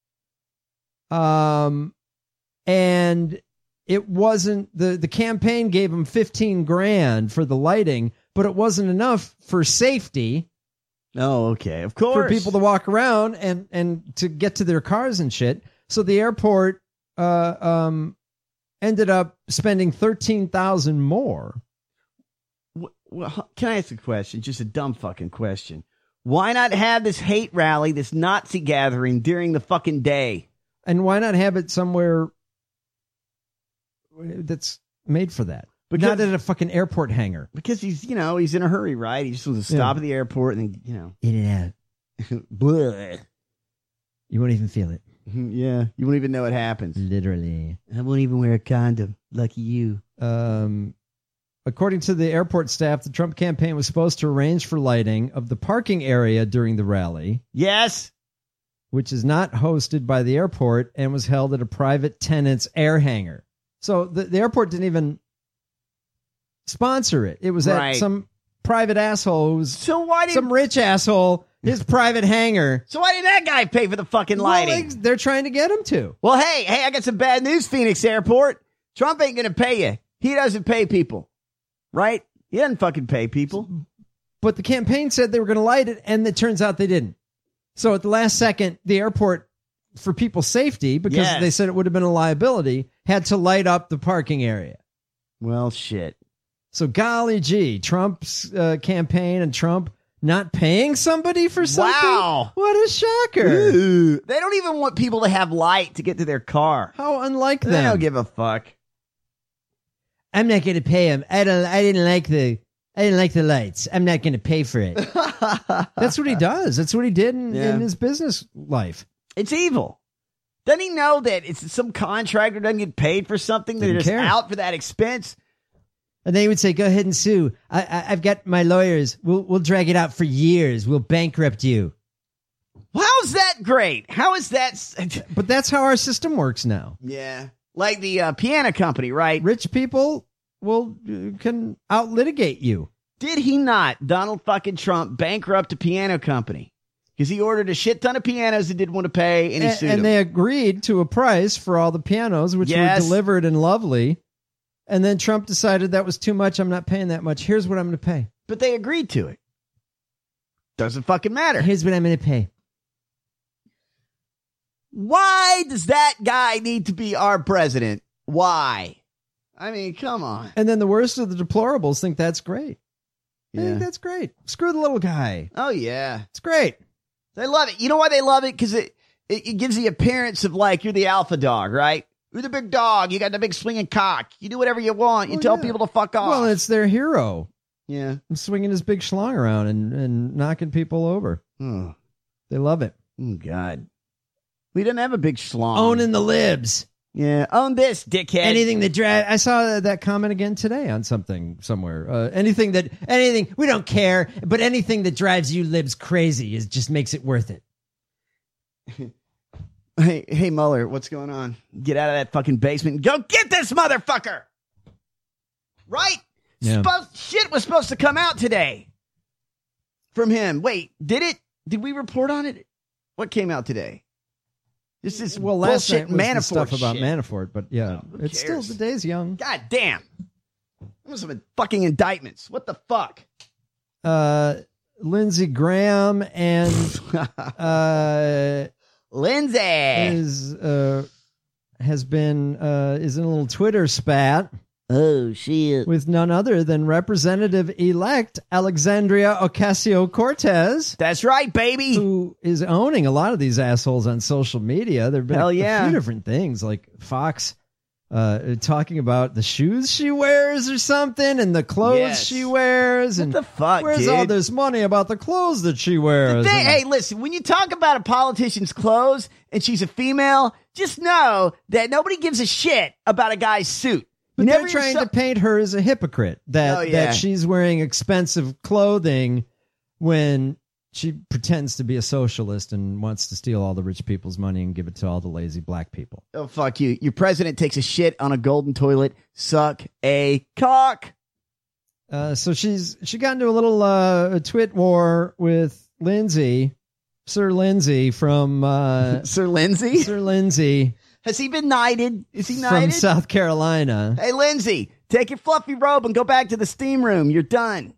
Um, and it wasn't, the, the campaign gave them fifteen grand for the lighting, but it wasn't enough for safety. Oh, okay. Of course. For people to walk around and, and to get to their cars and shit. So the airport, uh, um, ended up spending thirteen thousand more. Well, can I ask a question? Just a dumb fucking question. Why not have this hate rally, this Nazi gathering during the fucking day? And why not have it somewhere that's made for that. Because- Not at a fucking airport hangar. Because he's, you know, he's in a hurry, right? He just wants to stop Yeah. at the airport and, you know. In and out. Blah. You won't even feel it. Yeah, you won't even know it happens. Literally. I won't even wear a condom. Lucky you. Um, according to the airport staff, the Trump campaign was supposed to arrange for lighting of the parking area during the rally. Yes. Which is not hosted by the airport and was held at a private tenant's air hangar. So the, the airport didn't even sponsor it. It was Right. at some private asshole who's So why did some rich asshole, his private hangar. So why did that guy pay for the fucking lighting? Well, they- they're trying to get him to. Well, hey, hey, I got some bad news, Phoenix Airport. Trump ain't going to pay you. He doesn't pay people, right? He doesn't fucking pay people. But the campaign said they were going to light it, and it turns out they didn't. So at the last second, the airport, for people's safety, because Yes. they said it would have been a liability, had to light up the parking area. Well, shit. So golly gee, Trump's uh, campaign and Trump not paying somebody for something? Wow. What a shocker. Ooh. They don't even want people to have light to get to their car. How unlike them. They don't give a fuck. I'm not going to pay him. I don't. I didn't like the. I didn't like the lights. I'm not going to pay for it. That's what he does. That's what he did in, Yeah. in his business life. It's evil. Doesn't he know that it's some contractor doesn't get paid for something? They're Didn't just care. out for that expense? And they would say, "Go ahead and sue. I, I, I've got my lawyers. We'll we'll drag it out for years. We'll bankrupt you." How's that great? How is that? s- But that's how our system works now. Yeah. Like the uh, piano company, right? Rich people will uh, can out litigate you. Did he not, Donald fucking Trump, bankrupt a piano company? Because he ordered a shit ton of pianos and didn't want to pay, and he and, sued and him. they agreed to a price for all the pianos, which Yes. were delivered and lovely. And then Trump decided that was too much. I'm not paying that much. Here's what I'm going to pay. But they agreed to it. Doesn't fucking matter. Here's what I'm going to pay. Why does that guy need to be our president? Why? I mean, come on. And then the worst of the deplorables think that's great. I Yeah. think that's great. Screw the little guy. Oh, yeah. It's great. They love it. You know why they love it? Because it, it, it gives the appearance of like you're the alpha dog, right? You're the big dog. You got the big swinging cock. You do whatever you want. You Well, tell yeah. people to fuck off. Well, it's their hero. yeah. Swinging his big schlong around and, and knocking people over. Oh. They love it. Oh, God. We didn't have a big schlong. Owning the libs. Yeah. Own this, dickhead. Anything that drive. I saw that comment again today on something somewhere. Uh, anything that anything we don't care, but anything that drives you libs crazy is just makes it worth it. Hey, hey, Mueller, what's going on? Get out of that fucking basement and go get this motherfucker. Right? Yeah. Supposed, shit was supposed to come out today from him. Wait, did it? Did we report on it? What came out today? This is Well, last bullshit night was Manafort the stuff about shit. Manafort, but yeah, who it's still cares? the day's young. God damn. Those some fucking indictments. What the fuck? Uh, Lindsey Graham and uh, Lindsay is uh has been uh is in a little Twitter spat. Oh shit! With none other than Representative-elect Alexandria Ocasio-Cortez. That's right, baby. Who is owning a lot of these assholes on social media. There have been Hell a, yeah. a few different things, like Fox uh, talking about the shoes she wears or something, and the clothes Yes. she wears. What and the fuck, Where's dude? all this money about the clothes that she wears? They- And- hey, listen, when you talk about a politician's clothes and she's a female, just know that nobody gives a shit about a guy's suit. But You they're never trying yourself- to paint her as a hypocrite, that Oh, yeah. that she's wearing expensive clothing when she pretends to be a socialist and wants to steal all the rich people's money and give it to all the lazy black people. Oh, fuck you. Your president takes a shit on a golden toilet. Suck a cock. Uh, so she's she got into a little uh, twit war with Lindsay, Sir Lindsay from uh, Sir Lindsay? Sir Lindsay Has he been knighted? Is he from knighted? South Carolina. Hey, Lindsay, take your fluffy robe and go back to the steam room. You're done.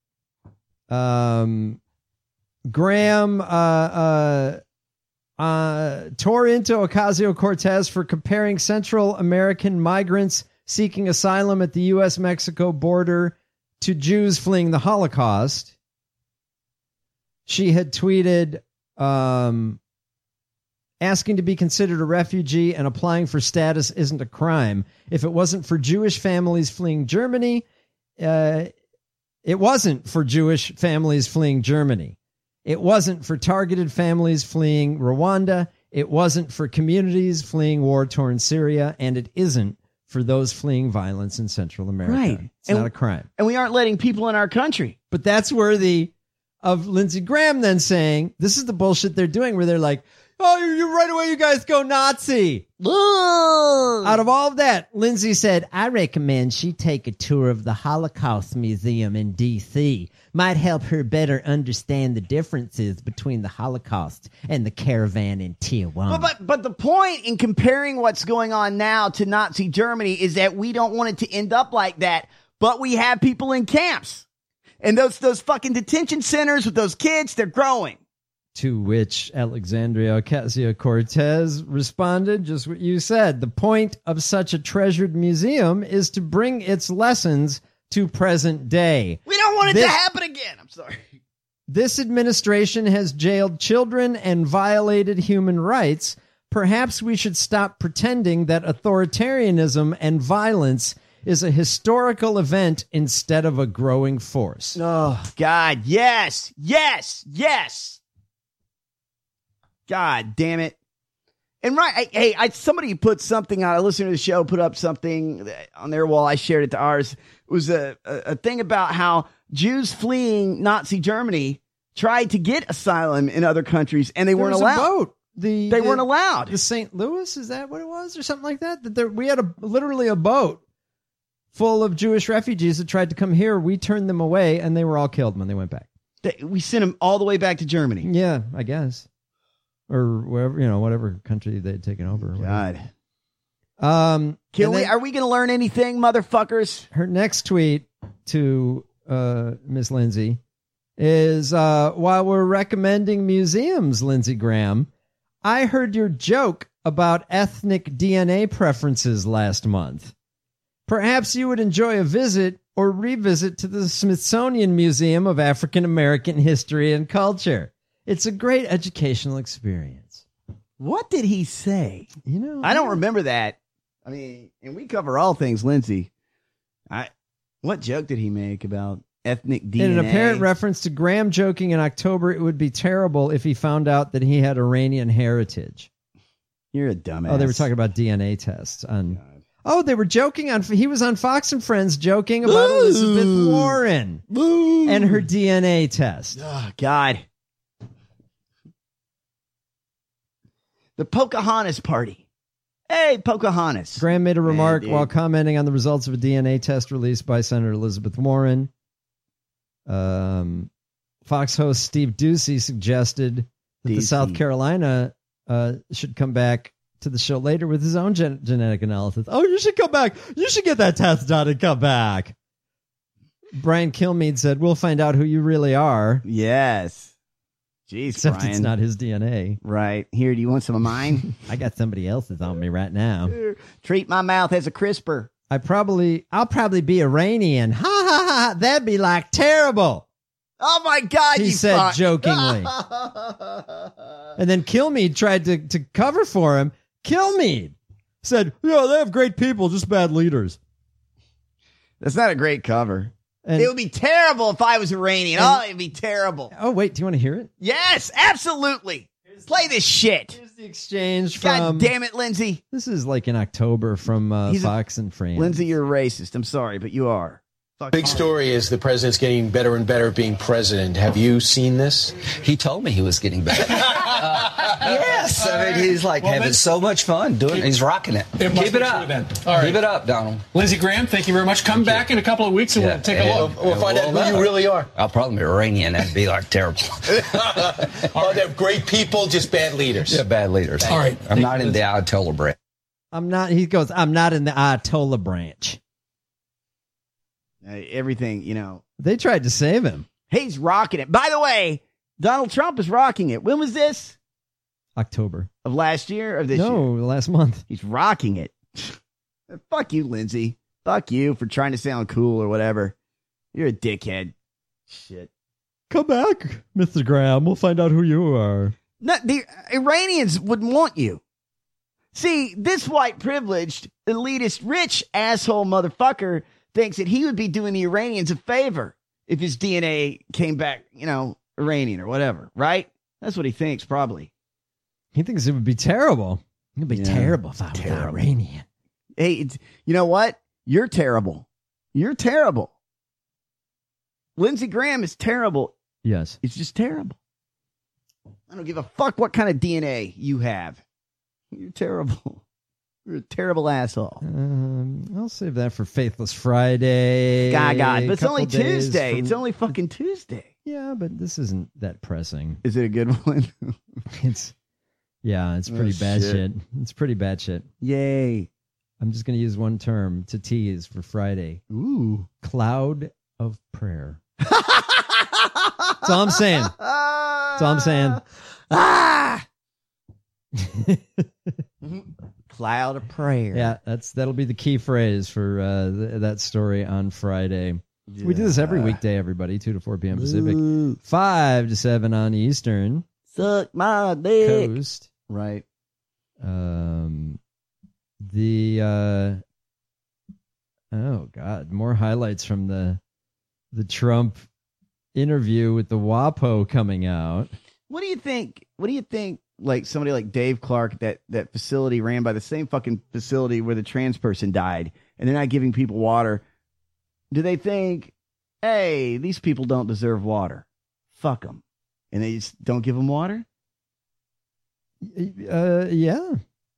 Um, Graham uh, uh, uh, tore into Ocasio-Cortez for comparing Central American migrants seeking asylum at the U S Mexico border to Jews fleeing the Holocaust. She had tweeted, um, Asking to be considered a refugee and applying for status isn't a crime. If it wasn't for Jewish families fleeing Germany, uh, it wasn't for Jewish families fleeing Germany. It wasn't for targeted families fleeing Rwanda. It wasn't for communities fleeing war-torn Syria, and it isn't for those fleeing violence in Central America. Right. It's And- not a crime. And we aren't letting people in our country. But that's worthy of Lindsey Graham then saying, this is the bullshit they're doing, where they're like, oh, you, you right away, you guys go Nazi. Out of all of that, Lindsey said, I recommend she take a tour of the Holocaust Museum in D C. Might help her better understand the differences between the Holocaust and the caravan in Tijuana. But, but but the point in comparing what's going on now to Nazi Germany is that we don't want it to end up like that, but we have people in camps. And those those fucking detention centers with those kids, they're growing. To which Alexandria Ocasio-Cortez responded, just what you said. The point of such a treasured museum is to bring its lessons to present day. We don't want it This- to happen again. I'm sorry. This administration has jailed children and violated human rights. Perhaps we should stop pretending that authoritarianism and violence is a historical event instead of a growing force. Oh, God. Yes. Yes. Yes. God damn it. And right, I, hey, I, somebody put something on, a listener to the show put up something on their wall. I shared it to ours. It was a, a, a thing about how Jews fleeing Nazi Germany tried to get asylum in other countries and they There weren't was allowed. a boat. The, They the- weren't allowed. The Saint Louis, is that what it was, or something like that? That there, we had a literally a boat full of Jewish refugees that tried to come here. We turned them away, and they were all killed when they went back. They, we sent them all the way back to Germany. Yeah, I guess, or wherever, you know, whatever country they'd taken over. or whatever. God. Um, Can and we, then are we going to learn anything, motherfuckers? her next tweet to uh, Miss Lindsay is, uh, while we're recommending museums, Lindsey Graham, I heard your joke about ethnic D N A preferences last month. Perhaps you would enjoy a visit or revisit to the Smithsonian Museum of African American History and Culture. It's a great educational experience. What did he say? You know, I don't remember that. I mean, and we cover all things, Lindsay. I, what joke did he make about ethnic D N A? In an apparent reference to Graham joking in October, it would be terrible if he found out that he had Iranian heritage. You're a dumbass. Oh, they were talking about D N A tests on. Oh, they were joking on. He was on Fox and Friends joking about Ooh. Elizabeth Warren Ooh. and her D N A test. Oh, God. The Pocahontas party. Hey, Pocahontas. Graham made a remark dude. while commenting on the results of a D N A test released by Senator Elizabeth Warren. Um, Fox host Steve Ducey suggested that the Ducey. South Carolina uh, should come back to the show later with his own gen- genetic analysis. Oh, you should come back. You should get that test done and come back. Brian Kilmeade said, we'll find out who you really are. Yes. Jeez, Except Brian. it's not his D N A. Right. Here, do you want some of mine? I got somebody else's on me right now. Treat my mouth as a crisper. I probably, I'll probably be Iranian. Ha ha ha. That'd be like terrible. Oh, my God, He you said fuck. jokingly. And then Kilmeade tried to, to cover for him. Kilmeade said, yeah, they have great people, just bad leaders. That's not a great cover. And, It would be terrible if I was Iranian. And- Oh, it'd be terrible. oh, wait, do you want to hear it? Yes, absolutely. Play this shit. Here's the exchange God from... damn it, Lindsay. This is like in October from uh, He's a- Fox and Friends. Lindsay, you're a racist. I'm sorry, but you are. Big story is the president's getting better and better at being president. Have you seen this? He told me he was getting better. Yes, I mean he's like Well, having let's- so much fun doing. He's rocking it. It must Keep be it true up. then. All right. Keep it up, Donald. Lindsey Graham, thank you very much. Come back in a couple of weeks and Yeah, we'll take a yeah. look. We'll find out who you really are. I'll probably be Iranian. That'd be like terrible. Oh, they're great people, just bad leaders. Yeah, bad leaders. All right. I'm not in the Ayatollah branch. I'm not, he goes, I'm not in the Ayatollah branch. Uh, everything, you know. They tried to save him. He's rocking it. By the way, Donald Trump is rocking it. When was this? October. Of last year or this no, year? last month. He's rocking it. Fuck you, Lindsay. Fuck you for trying to sound cool or whatever. You're a dickhead. Shit. Come back, Mister Graham. We'll find out who you are. Not, the Iranians wouldn't want you. See, this white privileged, elitist, rich asshole motherfucker thinks that he would be doing the Iranians a favor if his D N A came back, you know, Iranian or whatever, right? That's what he thinks, probably. He thinks it would be terrible. It would be Yeah, terrible if I was terrible. Iranian. Hey, it's, you know what? You're terrible. You're terrible. Lindsey Graham is terrible. Yes. It's just terrible. I don't give a fuck what kind of D N A you have. You're terrible. You're a terrible asshole. Um, I'll save that for Faithless Friday. God, God. But it's Couple only days Tuesday. from- It's only fucking Tuesday. Yeah, but this isn't that pressing. Is it a good one? It's, yeah, it's pretty Oh, bad shit. shit. It's pretty bad shit. Yay. I'm just going to use one term to tease for Friday. Ooh. Cloud of prayer. That's all I'm saying. That's all I'm saying. Ah! Cloud of prayer. Yeah, that's that'll be the key phrase for uh, th- that story on Friday. We do this every weekday, everybody, two to four p.m. Pacific, Ooh. five to seven on Eastern Suck my dick. Coast. Right. Um, the uh, oh god, more highlights from the the Trump interview with the WAPO coming out. What do you think? What do you think? Like somebody like Dave Clark, that that facility ran by the same fucking facility where the trans person died, and they're not giving people water. Do they think, hey, these people don't deserve water? Fuck them, and they just don't give them water? Uh, yeah.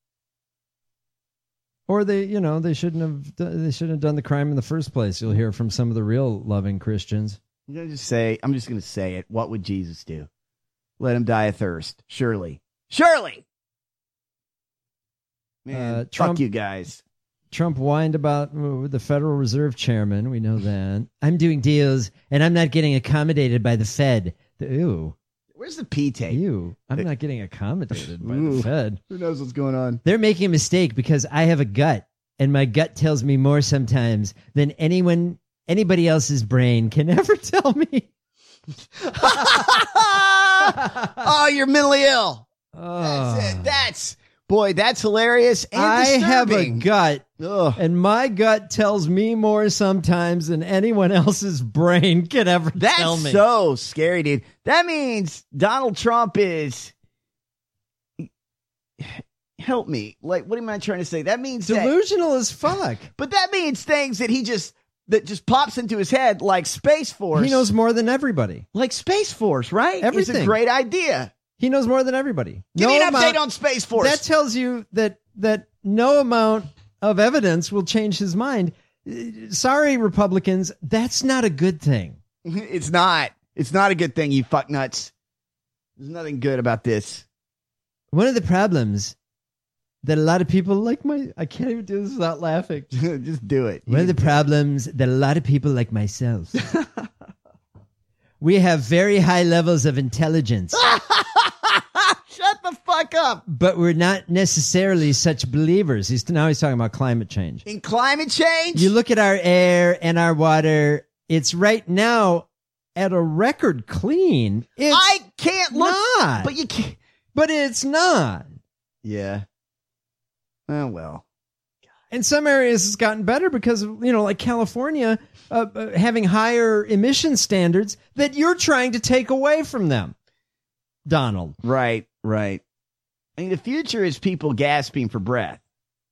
Or they, you know, they shouldn't have. do- They shouldn't have done the crime in the first place. You'll hear from some of the real loving Christians. I'm gonna just say, I'm just gonna say it. What would Jesus do? Let him die of thirst. Surely, surely. Man, Uh, fuck Trump- you guys. Trump whined about uh, the Federal Reserve Chairman. We know that. I'm doing deals, and I'm not getting accommodated by the Fed. The, ew. Where's the P tape? Ew. I'm not getting accommodated by Ooh. the Fed. Who knows what's going on? They're making a mistake because I have a gut, and my gut tells me more sometimes than anyone, anybody else's brain can ever tell me. Oh, you're mentally ill. Oh. That's it. That's boy. That's hilarious and I have a disturbing. gut, Ugh. and my gut tells me more sometimes than anyone else's brain can ever That's tell me. so scary, dude. That means Donald Trump is. Help me. Like, what am I trying to say? That means that, Delusional as fuck. but that means things that he just that just pops into his head, like Space Force. He knows more than everybody. like Space Force, right? It's Everything. a great idea. He knows more than everybody. Give No me an amount- update on Space Force. That tells you that that no amount of evidence will change his mind. Uh, Sorry, Republicans, that's not a good thing. It's not. It's not a good thing, you fuck nuts. There's nothing good about this. One of the problems that a lot of people like my I can't even do this without laughing. Just do it. One of the problems that a lot of people like myself we have very high levels of intelligence, Shut the fuck up. but we're not necessarily such believers. He's now he's talking about climate change. In climate change? You look at our air and our water, it's right now at a record clean. It's I can't look. not. But you can't. But it's not. Yeah. Oh, well. In some areas, it's gotten better because, of, you know, like California uh, uh, having higher emission standards that you're trying to take away from them, Donald. Right, right. I mean, the future is people gasping for breath.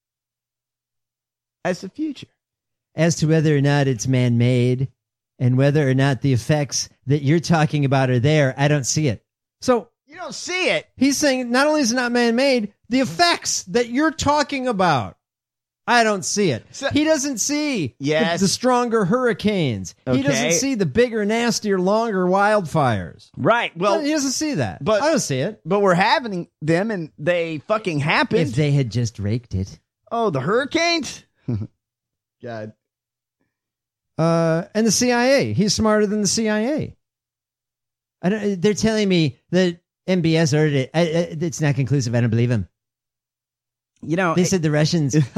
That's the future. As to whether or not it's man-made and whether or not the effects that you're talking about are there, I don't see it. So You don't see it. he's saying not only is it not man-made, the effects that you're talking about, I don't see it. So- he doesn't see Yes. the, the stronger hurricanes. He Okay. doesn't see the bigger, nastier, longer wildfires. Right. Well, he doesn't see that. but- I don't see it. but we're having them and they fucking happened. If they had just raked it. Oh, the hurricanes? God. Uh, and the C I A. He's smarter than the C I A. I don't, they're telling me that M B S ordered it. I, I, it's not conclusive. I don't believe him. You know, They said the Russians in,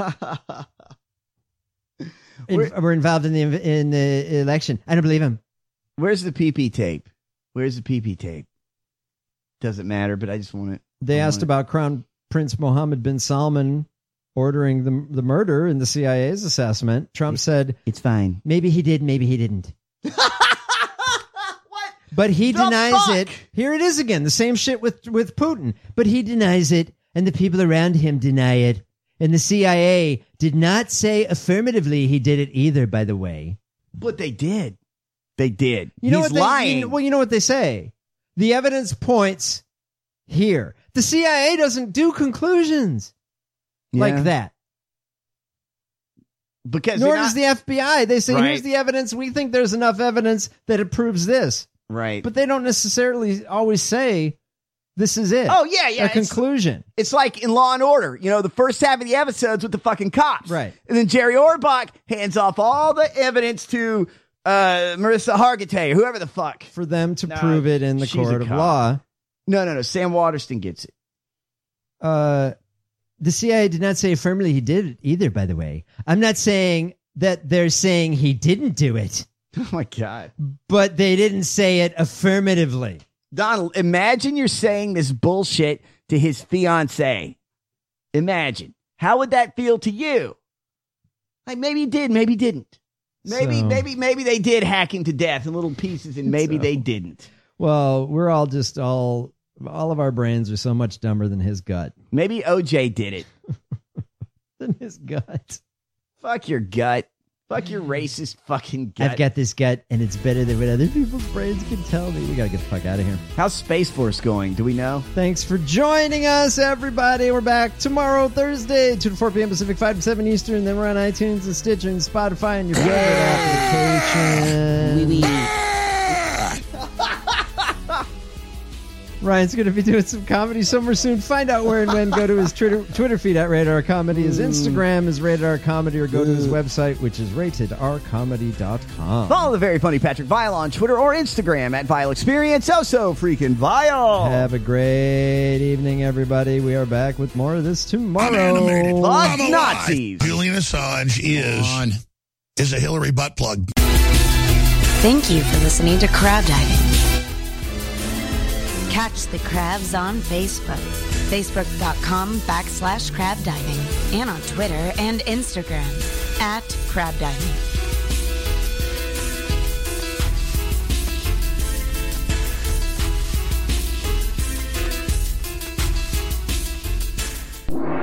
were involved in the in the election. I don't believe him. where's the P P tape? Where's the P P tape? Doesn't matter, but I just want it. They I asked want it. about Crown Prince Mohammed bin Salman ordering the the murder in the C I A's assessment. Trump said, "It's fine. Maybe he did, maybe he didn't." What? But he The denies fuck? it. Here it is again, the same shit with with Putin. But he denies it, and the people around him deny it. And the C I A did not say affirmatively he did it either, by the way. But they did. They did. You know He's what they, lying. You know, well, you know what they say. The evidence points here. The C I A doesn't do conclusions Yeah. like that. Because Nor they're does not- the F B I. They say, Right. here's the evidence. We think there's enough evidence that it proves this. Right. But they don't necessarily always say, this is it. Oh, yeah, yeah, A it's- conclusion. It's like in Law and Order, you know, the first half of the episodes with the fucking cops. Right. And then Jerry Orbach hands off all the evidence to uh, Marissa Hargitay or whoever the fuck. For them to No, prove it in the she's a court of cop. law. No, no, no. Sam Waterston gets it. Uh, the C I A did not say affirmatively he did it either, by the way. I'm not saying that they're saying he didn't do it. Oh, my God. But they didn't say it affirmatively. Donald, imagine you're saying this bullshit to his fiance. Imagine. How would that feel to you? Like, maybe he did, maybe he didn't. Maybe, So- maybe, maybe they did hack him to death in little pieces, and maybe So- they didn't. Well, we're all just all, all of our brains are so much dumber than his gut. Maybe O J did it. Than his gut. Fuck your gut. Fuck your racist fucking gut. I've got this gut, and it's better than what other people's brains can tell me. We got to get the fuck out of here. How's Space Force going? Do we know? Thanks for joining us, everybody. We're back tomorrow, Thursday, two to four p.m. Pacific, five to seven Eastern. Then we're on iTunes and Stitcher and Spotify and your favorite application. Wee wee. Ryan's going to be doing some comedy somewhere soon. Find out where and when. Go to his Twitter, Twitter feed at Rated R Comedy. His Instagram is Rated R Comedy, or go to his website, which is rated r comedy dot com. Follow the very funny Patrick Vile on Twitter or Instagram at Vile Experience. Oh, so freaking Vile. Have a great evening, everybody. We are back with more of this tomorrow. Fuck Nazis. Julian Assange is, is a Hillary butt plug. Thank you for listening to Crab Diving. Catch the crabs on Facebook. Facebook.com backslash crab diving. And on Twitter and Instagram at crab diving.